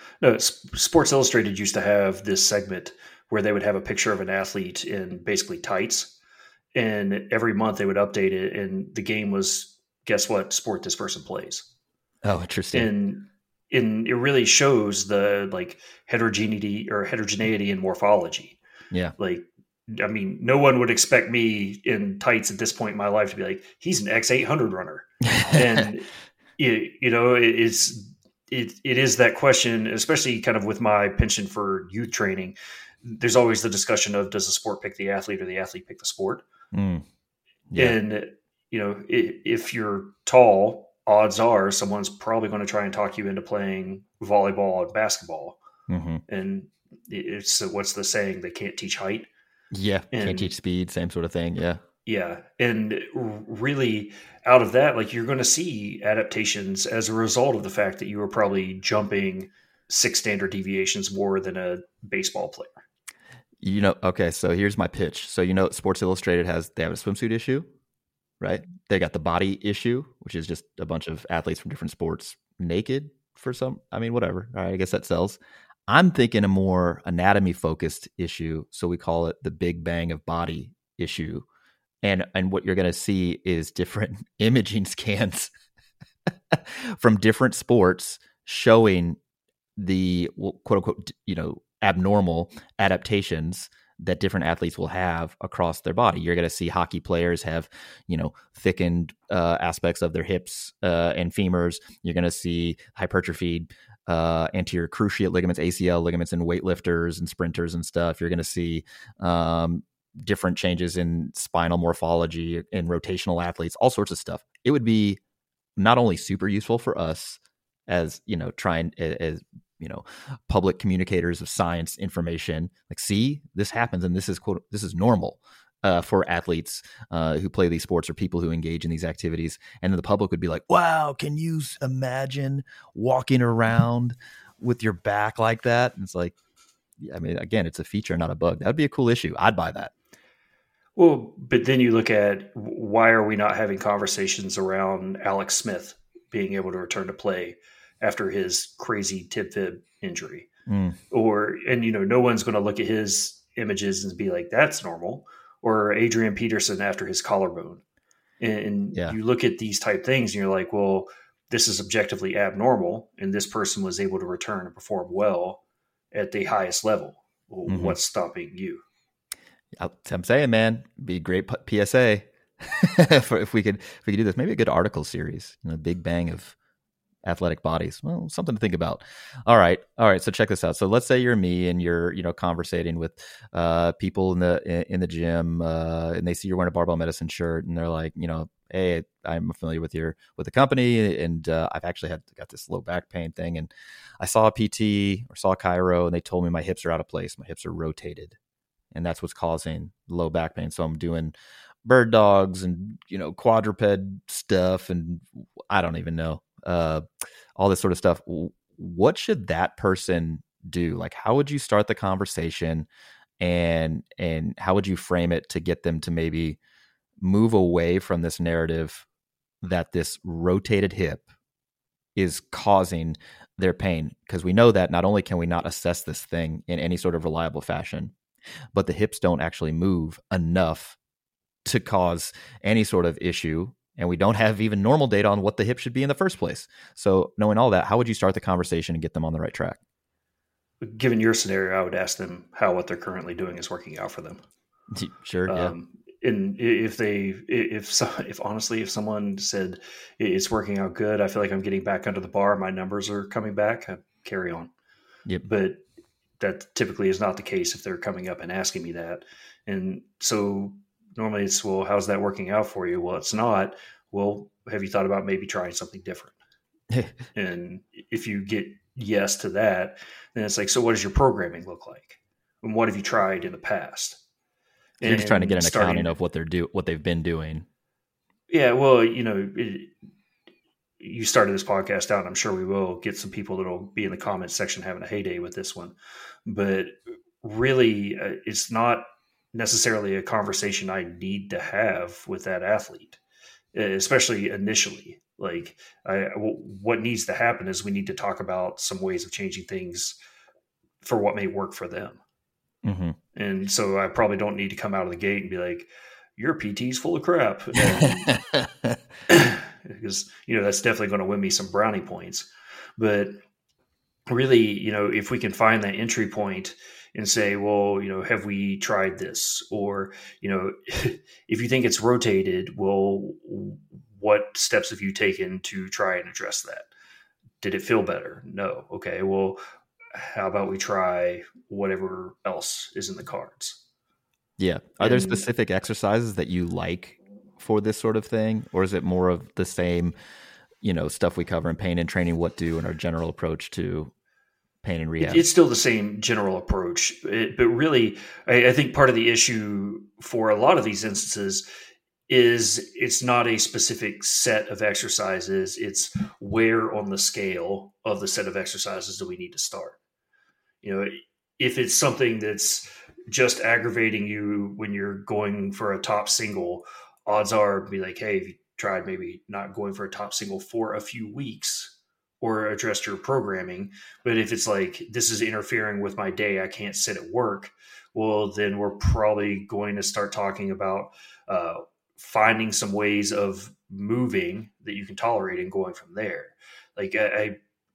No, Sports Illustrated used to have this segment where they would have a picture of an athlete in basically tights, and every month they would update it, and the game was, guess what sport this person plays. Oh, interesting. And and it really shows the like heterogeneity or heterogeneity in morphology. Yeah. Like, I mean, no one would expect me in tights at this point in my life to be like, he's an X eight hundred runner. And, it, you know, it, it's, it, it is that question, especially kind of with my penchant for youth training. There's always the discussion of, does the sport pick the athlete or the athlete pick the sport? Mm. Yeah. And, you know, if you're tall, odds are someone's probably going to try and talk you into playing volleyball and basketball. Mm-hmm. And it's, what's the saying? They can't teach height. Yeah. And, can't teach speed, same sort of thing. Yeah. Yeah. And really out of that, like, you're going to see adaptations as a result of the fact that you were probably jumping six standard deviations more than a baseball player. You know, okay, so here's my pitch. So, you know, Sports Illustrated has, they have a swimsuit issue, right? They got the body issue, which is just a bunch of athletes from different sports naked for some, I mean, whatever. All right, I guess that sells. I'm thinking a more anatomy focused issue. So we call it the Big Bang of Body issue. And, and what you're going to see is different imaging scans from different sports showing the, well, quote unquote, you know, abnormal adaptations that different athletes will have across their body. You're going to see hockey players have, you know, thickened uh, aspects of their hips uh, and femurs. You're going to see hypertrophied uh, anterior cruciate ligaments, A C L ligaments in weightlifters and sprinters and stuff. You're going to see um, different changes in spinal morphology in rotational athletes, all sorts of stuff. It would be not only super useful for us as, you know, trying as, you know, public communicators of science information, like, see, this happens and this is quote, this is normal uh, for athletes uh, who play these sports or people who engage in these activities. And then the public would be like, wow, can you imagine walking around with your back like that? And it's like, I mean, again, it's a feature, not a bug. That'd be a cool issue. I'd buy that. Well, but then you look at, why are we not having conversations around Alex Smith being able to return to play after his crazy tib fib injury? Mm. Or, and, you know, no one's going to look at his images and be like, that's normal. Or Adrian Peterson after his collarbone. And yeah. you look at these type things and you're like, well, this is objectively abnormal. And this person was able to return and perform well at the highest level. Well, mm-hmm. What's stopping you? I'm saying, man, be a great P S A for if we could, if we could do this, maybe a good article series, you know, Big Bang of athletic bodies. Well, something to think about. All right. All right. So check this out. So let's say you're me and you're, you know, conversating with uh, people in the, in the gym uh, and they see you're wearing a barbell medicine shirt and they're like, you know, hey, I'm familiar with your, with the company. And uh, I've actually had got this low back pain thing. And I saw a P T or saw a chiro and they told me my hips are out of place. My hips are rotated. And that's what's causing low back pain. So I'm doing bird dogs and, you know, quadruped stuff. And I don't even know, uh, all this sort of stuff. What should that person do? Like, how would you start the conversation and, and how would you frame it to get them to maybe move away from this narrative that this rotated hip is causing their pain? Because we know that not only can we not assess this thing in any sort of reliable fashion, but the hips don't actually move enough to cause any sort of issue. And we don't have even normal data on what the hip should be in the first place. So knowing all that, how would you start the conversation and get them on the right track? Given your scenario, I would ask them how what they're currently doing is working out for them. Sure. Yeah. Um, and if they, if, so, if honestly, if someone said it's working out good, I feel like I'm getting back under the bar, my numbers are coming back, I carry on. Yep. But that typically is not the case if they're coming up and asking me that. And so normally it's, well, how's that working out for you? Well, it's not. Well, have you thought about maybe trying something different? And if you get yes to that, then it's like, so what does your programming look like? And what have you tried in the past? So you're just trying to get an starting, accounting of what they're do, what they've been doing. Yeah. Well, you know, it, you started this podcast out, and I'm sure we will get some people that'll be in the comments section having a heyday with this one. But really, uh, it's not necessarily a conversation I need to have with that athlete, especially initially. Like, I, what needs to happen is we need to talk about some ways of changing things for what may work for them. Mm-hmm. And so I probably don't need to come out of the gate and be like, your P T's full of crap. And, because, you know, that's definitely going to win me some brownie points. But really, you know, if we can find that entry point and say, well, you know, have we tried this? Or, you know, if you think it's rotated, well, what steps have you taken to try and address that? Did it feel better? No. Okay. Well, how about we try whatever else is in the cards? Yeah. Are and, there specific exercises that you like for this sort of thing? Or is it more of the same, you know, stuff we cover in pain and training, what do, and our general approach to pain and rehab? It's still the same general approach. It, but really, I, I think part of the issue for a lot of these instances is it's not a specific set of exercises. It's where on the scale of the set of exercises do we need to start? You know, if it's something that's just aggravating you when you're going for a top single, odds are be like, hey, if you tried maybe not going for a top single for a few weeks or addressed your programming. But if it's like, this is interfering with my day, I can't sit at work, well, then we're probably going to start talking about uh, finding some ways of moving that you can tolerate and going from there. Like I,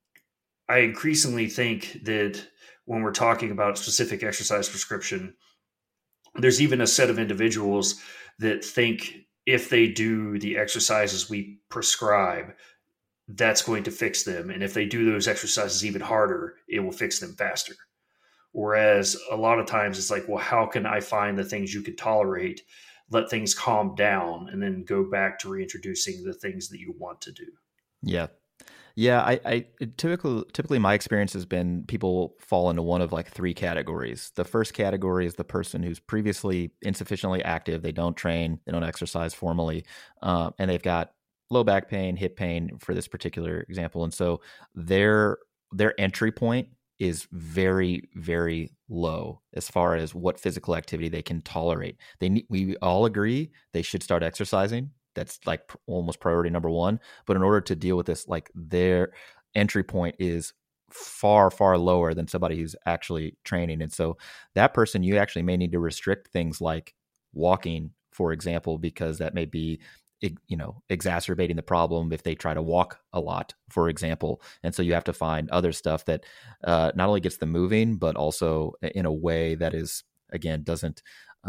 I increasingly think that when we're talking about specific exercise prescription, there's even a set of individuals that think if they do the exercises we prescribe, that's going to fix them. And if they do those exercises even harder, it will fix them faster. Whereas a lot of times it's like, well, how can I find the things you can tolerate, let things calm down, and then go back to reintroducing the things that you want to do? Yeah. Yeah, I, I typically typically my experience has been people fall into one of like three categories. The first category is the person who's previously insufficiently active. They don't train, they don't exercise formally, uh, and they've got low back pain, hip pain for this particular example. And so their their entry point is very, very low as far as what physical activity they can tolerate. They need, we all agree they should start exercising. That's like almost priority number one. But in order to deal with this, like their entry point is far, far lower than somebody who's actually training. And so that person, you actually may need to restrict things like walking, for example, because that may be, you know, exacerbating the problem if they try to walk a lot, for example. And so you have to find other stuff that uh, not only gets them moving, but also in a way that is, again, doesn't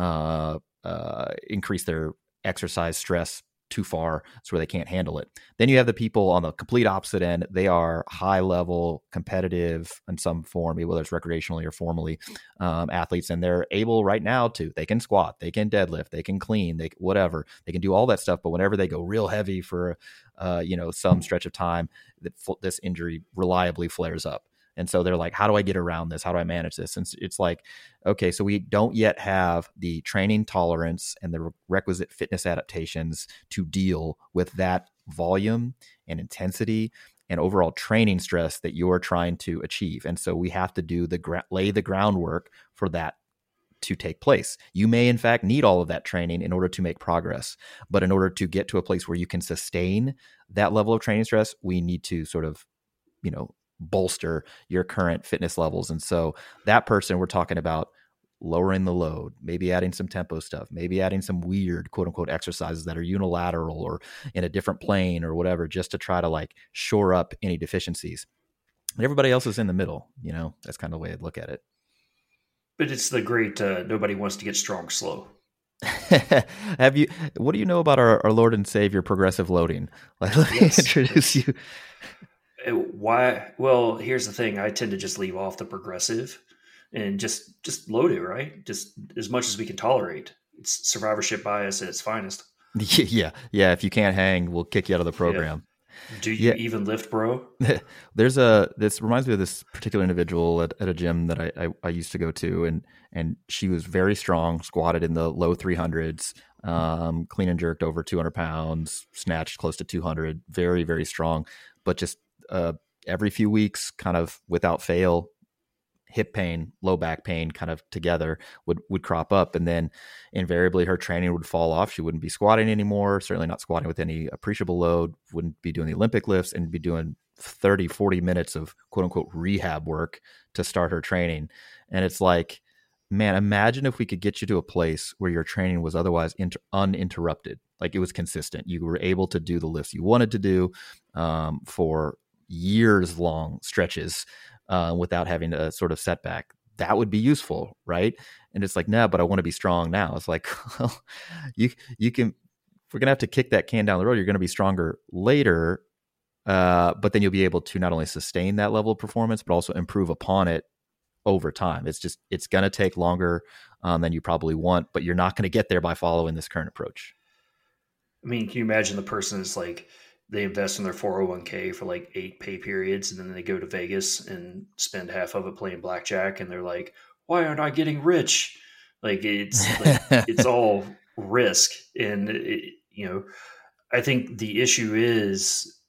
uh, uh, increase their exercise stress too far so where they can't handle it. Then you have the people on the complete opposite end. They are high level competitive in some form, whether it's recreationally or formally, um, athletes, and they're able right now to, they can squat, they can deadlift, they can clean, they whatever, they can do all that stuff. But whenever they go real heavy for, uh, you know, some stretch of time, that this injury reliably flares up. And so they're like, how do I get around this? How do I manage this? And it's like, okay, so we don't yet have the training tolerance and the requisite fitness adaptations to deal with that volume and intensity and overall training stress that you're trying to achieve. And so we have to do the gra- lay the groundwork for that to take place. You may, in fact, need all of that training in order to make progress. But in order to get to a place where you can sustain that level of training stress, we need to sort of, you know, bolster your current fitness levels. And so that person, we're talking about lowering the load, maybe adding some tempo stuff, maybe adding some weird quote unquote exercises that are unilateral or in a different plane or whatever, just to try to like shore up any deficiencies. And everybody else is in the middle. You know, that's kind of the way I'd look at it. But it's the great, uh, nobody wants to get strong slow. Have you, what do you know about our, our Lord and Savior progressive loading? Like, let me yes. introduce you. Why? Well, here's the thing. I tend to just leave off the progressive and just just load it, right? Just as much as we can tolerate. It's survivorship bias at its finest. Yeah, yeah. If you can't hang, we'll kick you out of the program. Yeah. Do you yeah. even lift, bro? There's a. This reminds me of this particular individual at, at a gym that I, I I used to go to, and and she was very strong, squatted in the low three hundreds, um, clean and jerked over two hundred pounds, snatched close to two hundred, very very strong, but just Uh, every few weeks, kind of without fail, hip pain, low back pain kind of together would, would crop up. And then invariably her training would fall off. She wouldn't be squatting anymore, certainly not squatting with any appreciable load, wouldn't be doing the Olympic lifts, and be doing thirty, forty minutes of quote unquote rehab work to start her training. And it's like, man, imagine if we could get you to a place where your training was otherwise inter- uninterrupted. Like it was consistent. You were able to do the lifts you wanted to do um, for years long stretches uh, without having a sort of setback. That would be useful, right? And it's like, nah, but I want to be strong now. It's like, well, you you can. We're gonna have to kick that can down the road. You're gonna be stronger later, uh, but then you'll be able to not only sustain that level of performance, but also improve upon it over time. It's just it's gonna take longer um, than you probably want, but you're not gonna get there by following this current approach. I mean, can you imagine the person is like, they invest in their four oh one k for like eight pay periods, and then they go to Vegas and spend half of it playing blackjack, and they're like, why aren't I getting rich? Like it's like, it's all risk. And it, you know, I think the issue is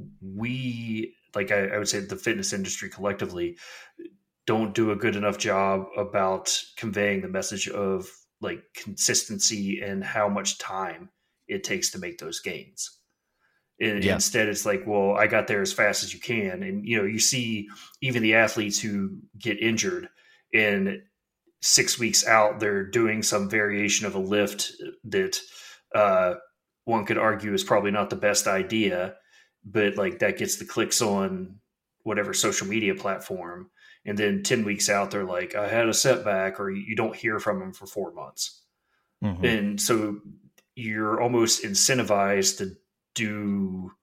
we, like I, I would say the fitness industry collectively don't do a good enough job about conveying the message of like consistency and how much time it takes to make those gains. And yeah. Instead, it's like, well, I got there as fast as you can. And, you know, you see even the athletes who get injured and six weeks out, they're doing some variation of a lift that uh, one could argue is probably not the best idea, but like that gets the clicks on whatever social media platform. And then ten weeks out, they're like, I had a setback, or you don't hear from them for four months. Mm-hmm. And so you're almost incentivized to do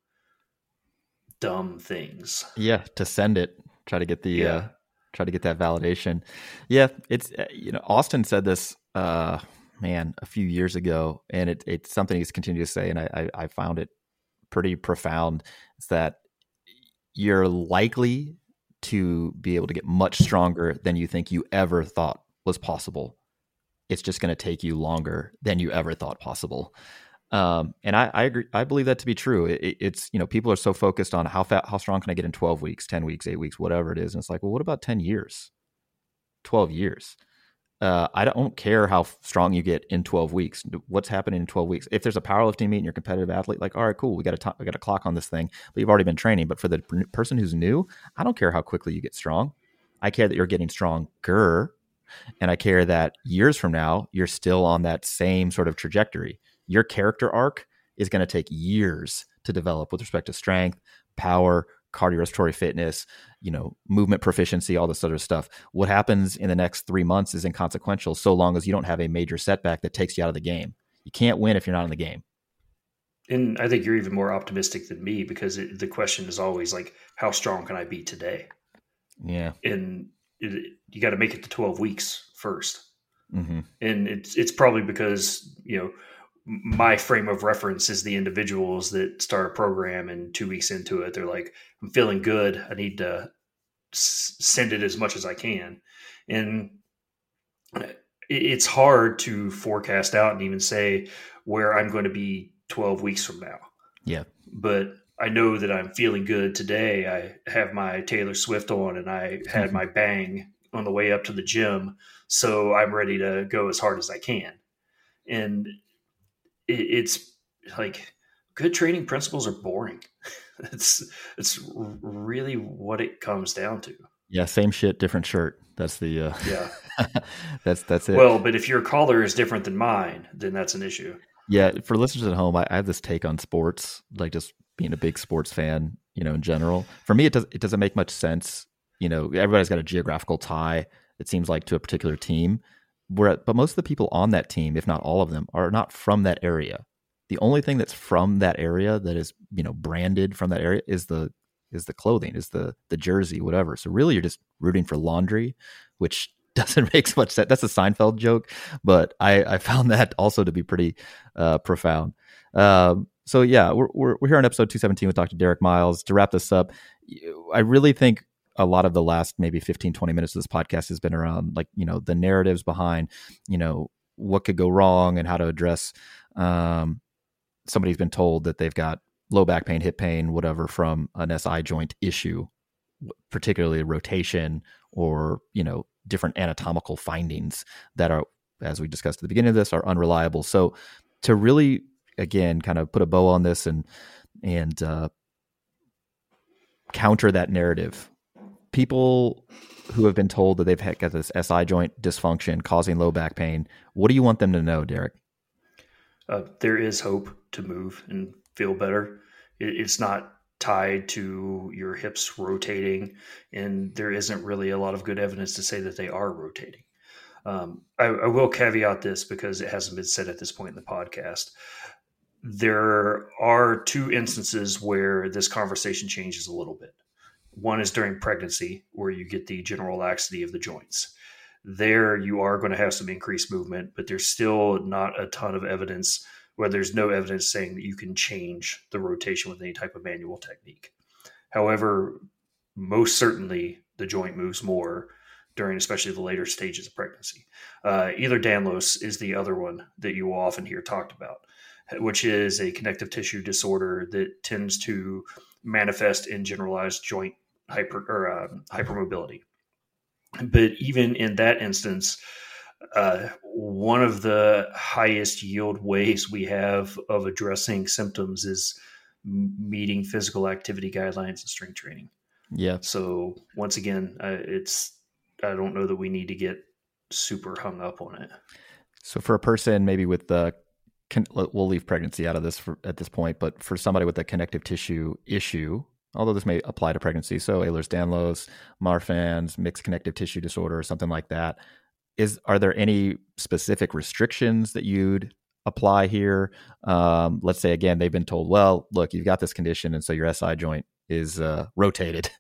dumb things. Yeah, to send it, try to get the yeah. uh, try to get that validation. Yeah, it's you know Austin said this uh, man a few years ago, and it, it's something he's continued to say, and I, I, I found it pretty profound. It's that you're likely to be able to get much stronger than you think you ever thought was possible. It's just going to take you longer than you ever thought possible. Um, and I, I agree. I believe that to be true. It, it's, you know, people are so focused on how fat, how strong can I get in twelve weeks, ten weeks, eight weeks, whatever it is. And it's like, well, what about ten years, twelve years? Uh, I don't care how strong you get in twelve weeks. What's happening in twelve weeks? If there's a powerlifting meet and you're a competitive athlete, like, all right, cool. We got a t- we got a clock on this thing, but you've already been training. But for the person who's new, I don't care how quickly you get strong. I care that you're getting stronger. And I care that years from now, you're still on that same sort of trajectory. Your character arc is going to take years to develop with respect to strength, power, cardiorespiratory fitness, you know, movement proficiency, all this other stuff. What happens in the next three months is inconsequential so long as you don't have a major setback that takes you out of the game. You can't win if you're not in the game. And I think you're even more optimistic than me, because it, the question is always like, how strong can I be today? Yeah. And it, you got to make it to twelve weeks first. Mm-hmm. And it's, it's probably because, you know, my frame of reference is the individuals that start a program and two weeks into it, they're like, I'm feeling good. I need to s- send it as much as I can. And it's hard to forecast out and even say where I'm going to be twelve weeks from now. Yeah. But I know that I'm feeling good today. I have my Taylor Swift on and I had mm-hmm. my Bang on the way up to the gym. So I'm ready to go as hard as I can. And it's like, good training principles are boring. It's it's really what it comes down to. Yeah, same shit, different shirt. That's the uh, yeah. that's that's it. Well, but if your color is different than mine, then that's an issue. Yeah, for listeners at home, I, I have this take on sports, like just being a big sports fan, you know, in general. For me, it does it doesn't make much sense. You know, everybody's got a geographical tie, it seems like, to a particular team. Where, but most of the people on that team, if not all of them, are not from that area. The only thing that's from that area that is, you know, branded from that area is the is the clothing, is the the jersey, whatever. So really, you're just rooting for laundry, which doesn't make so much sense. That's a Seinfeld joke, but I, I found that also to be pretty uh, profound. Um, so yeah, we're, we're we're here on episode two seventeen with Doctor Derek Miles. To wrap this up, I really think a lot of the last maybe fifteen, twenty minutes of this podcast has been around, like, you know, the narratives behind, you know, what could go wrong and how to address um, somebody's been told that they've got low back pain, hip pain, whatever, from an S I joint issue, particularly rotation or, you know, different anatomical findings that are, as we discussed at the beginning of this, are unreliable. So to really, again, kind of put a bow on this and, and uh, counter that narrative, people who have been told that they've got this S I joint dysfunction causing low back pain, what do you want them to know, Derek? Uh, there is hope to move and feel better. It, it's not tied to your hips rotating, and there isn't really a lot of good evidence to say that they are rotating. Um, I, I will caveat this because it hasn't been said at this point in the podcast. There are two instances where this conversation changes a little bit. One is during pregnancy, where you get the general laxity of the joints. There you are going to have some increased movement, but there's still not a ton of evidence, where there's no evidence saying that you can change the rotation with any type of manual technique. However, most certainly the joint moves more during especially the later stages of pregnancy. Uh, Ehlers-Danlos is the other one that you will often hear talked about, which is a connective tissue disorder that tends to manifest in generalized joint hyper or uh, hypermobility. But even in that instance, uh, one of the highest yield ways we have of addressing symptoms is meeting physical activity guidelines and strength training. Yeah. So once again, uh, it's, I don't know that we need to get super hung up on it. So for a person maybe with the, con- we'll leave pregnancy out of this for, at this point, but for somebody with a connective tissue issue, although this may apply to pregnancy, so Ehlers-Danlos, Marfan's, mixed connective tissue disorder, or something like that, is are there any specific restrictions that you'd apply here? Um, let's say, again, they've been told, well, look, you've got this condition, and so your S I joint is uh, rotated.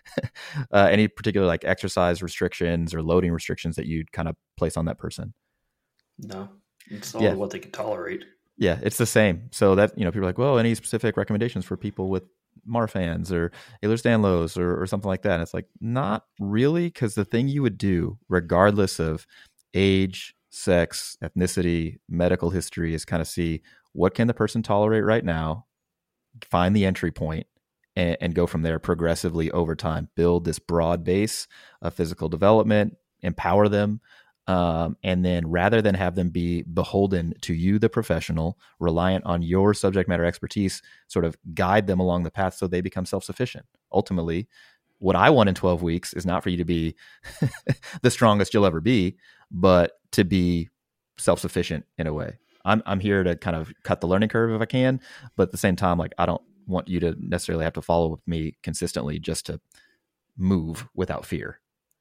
uh, any particular like exercise restrictions or loading restrictions that you'd kind of place on that person? No, it's all yeah. what they can tolerate. Yeah, it's the same. So that, you know, people are like, well, any specific recommendations for people with Marfan's or Ehlers-Danlos or, or something like that? And it's like, not really, because the thing you would do, regardless of age, sex, ethnicity, medical history, is kind of see what can the person tolerate right now, find the entry point, and, and go from there progressively over time. Build this broad base of physical development, empower them. Um, and then rather than have them be beholden to you, the professional, reliant on your subject matter expertise, sort of guide them along the path so they become self-sufficient. Ultimately, what I want in twelve weeks is not for you to be the strongest you'll ever be, but to be self-sufficient in a way. I'm I'm here to kind of cut the learning curve if I can, but at the same time, like, I don't want you to necessarily have to follow with me consistently just to move without fear.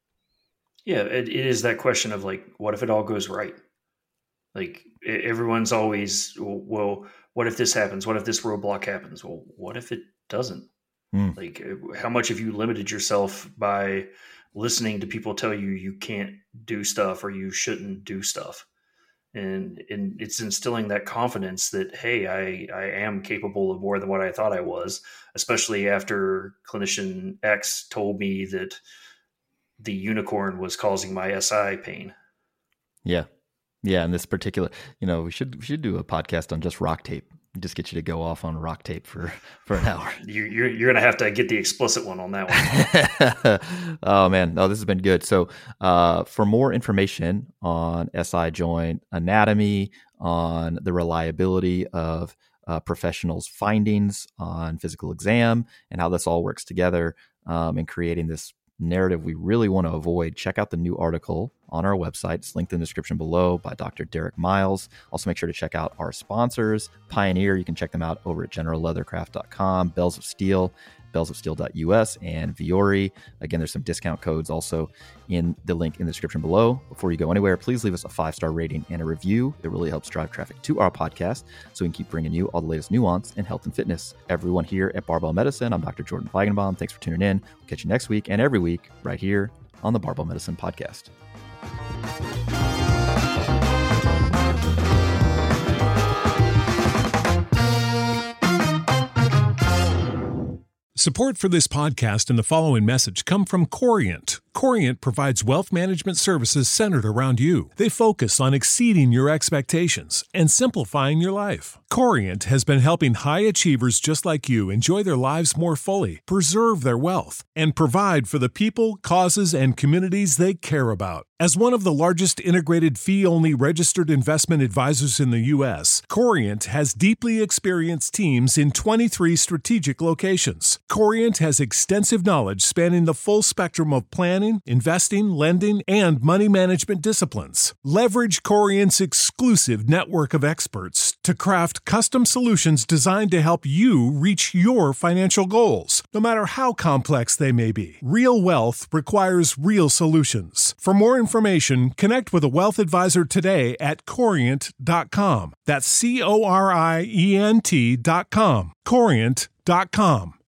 Yeah, it, it is that question of like, what if it all goes right? Like, everyone's always, well, what if this happens? What if this roadblock happens? Well, what if it doesn't? Mm. Like, how much have you limited yourself by listening to people tell you you can't do stuff or you shouldn't do stuff? And and it's instilling that confidence that, hey, I, I am capable of more than what I thought I was, especially after clinician X told me that the unicorn was causing my S I pain. Yeah. Yeah. And this particular, you know, we should, we should do a podcast on just rock tape. Just get you to go off on rock tape for, for an hour. You're, you're, you're going to have to get the explicit one on that one. Oh man. Oh, this has been good. So, uh, for more information on S I joint anatomy, on the reliability of uh, professionals' findings on physical exam and how this all works together, um, in creating this narrative we really want to avoid, check out the new article on our website. It's linked in the description below by Doctor Derek Miles. Also, make sure to check out our sponsors, Pioneer. You can check them out over at general leathercraft dot com, Bells of Steel, bells of steel dot U S, and Vuori. Again, there's some discount codes also in the link in the description below. Before you go anywhere, please leave us a five-star rating and a review. It really helps drive traffic to our podcast so we can keep bringing you all the latest nuance in health and fitness. Everyone here at Barbell Medicine, I'm Doctor Jordan Feigenbaum. Thanks for tuning in. We'll catch you next week and every week right here on the Barbell Medicine Podcast. Support for this podcast and the following message come from Corient. Corient provides wealth management services centered around you. They focus on exceeding your expectations and simplifying your life. Corient has been helping high achievers just like you enjoy their lives more fully, preserve their wealth, and provide for the people, causes, and communities they care about. As one of the largest integrated fee-only registered investment advisors in the U S, Corient has deeply experienced teams in twenty-three strategic locations. Corient has extensive knowledge spanning the full spectrum of planning, investing, lending, and money management disciplines. Leverage Corient's exclusive network of experts to craft custom solutions designed to help you reach your financial goals, no matter how complex they may be. Real wealth requires real solutions. For more information, connect with a wealth advisor today at corient dot com. That's C O R I E N T dot com. corient dot com.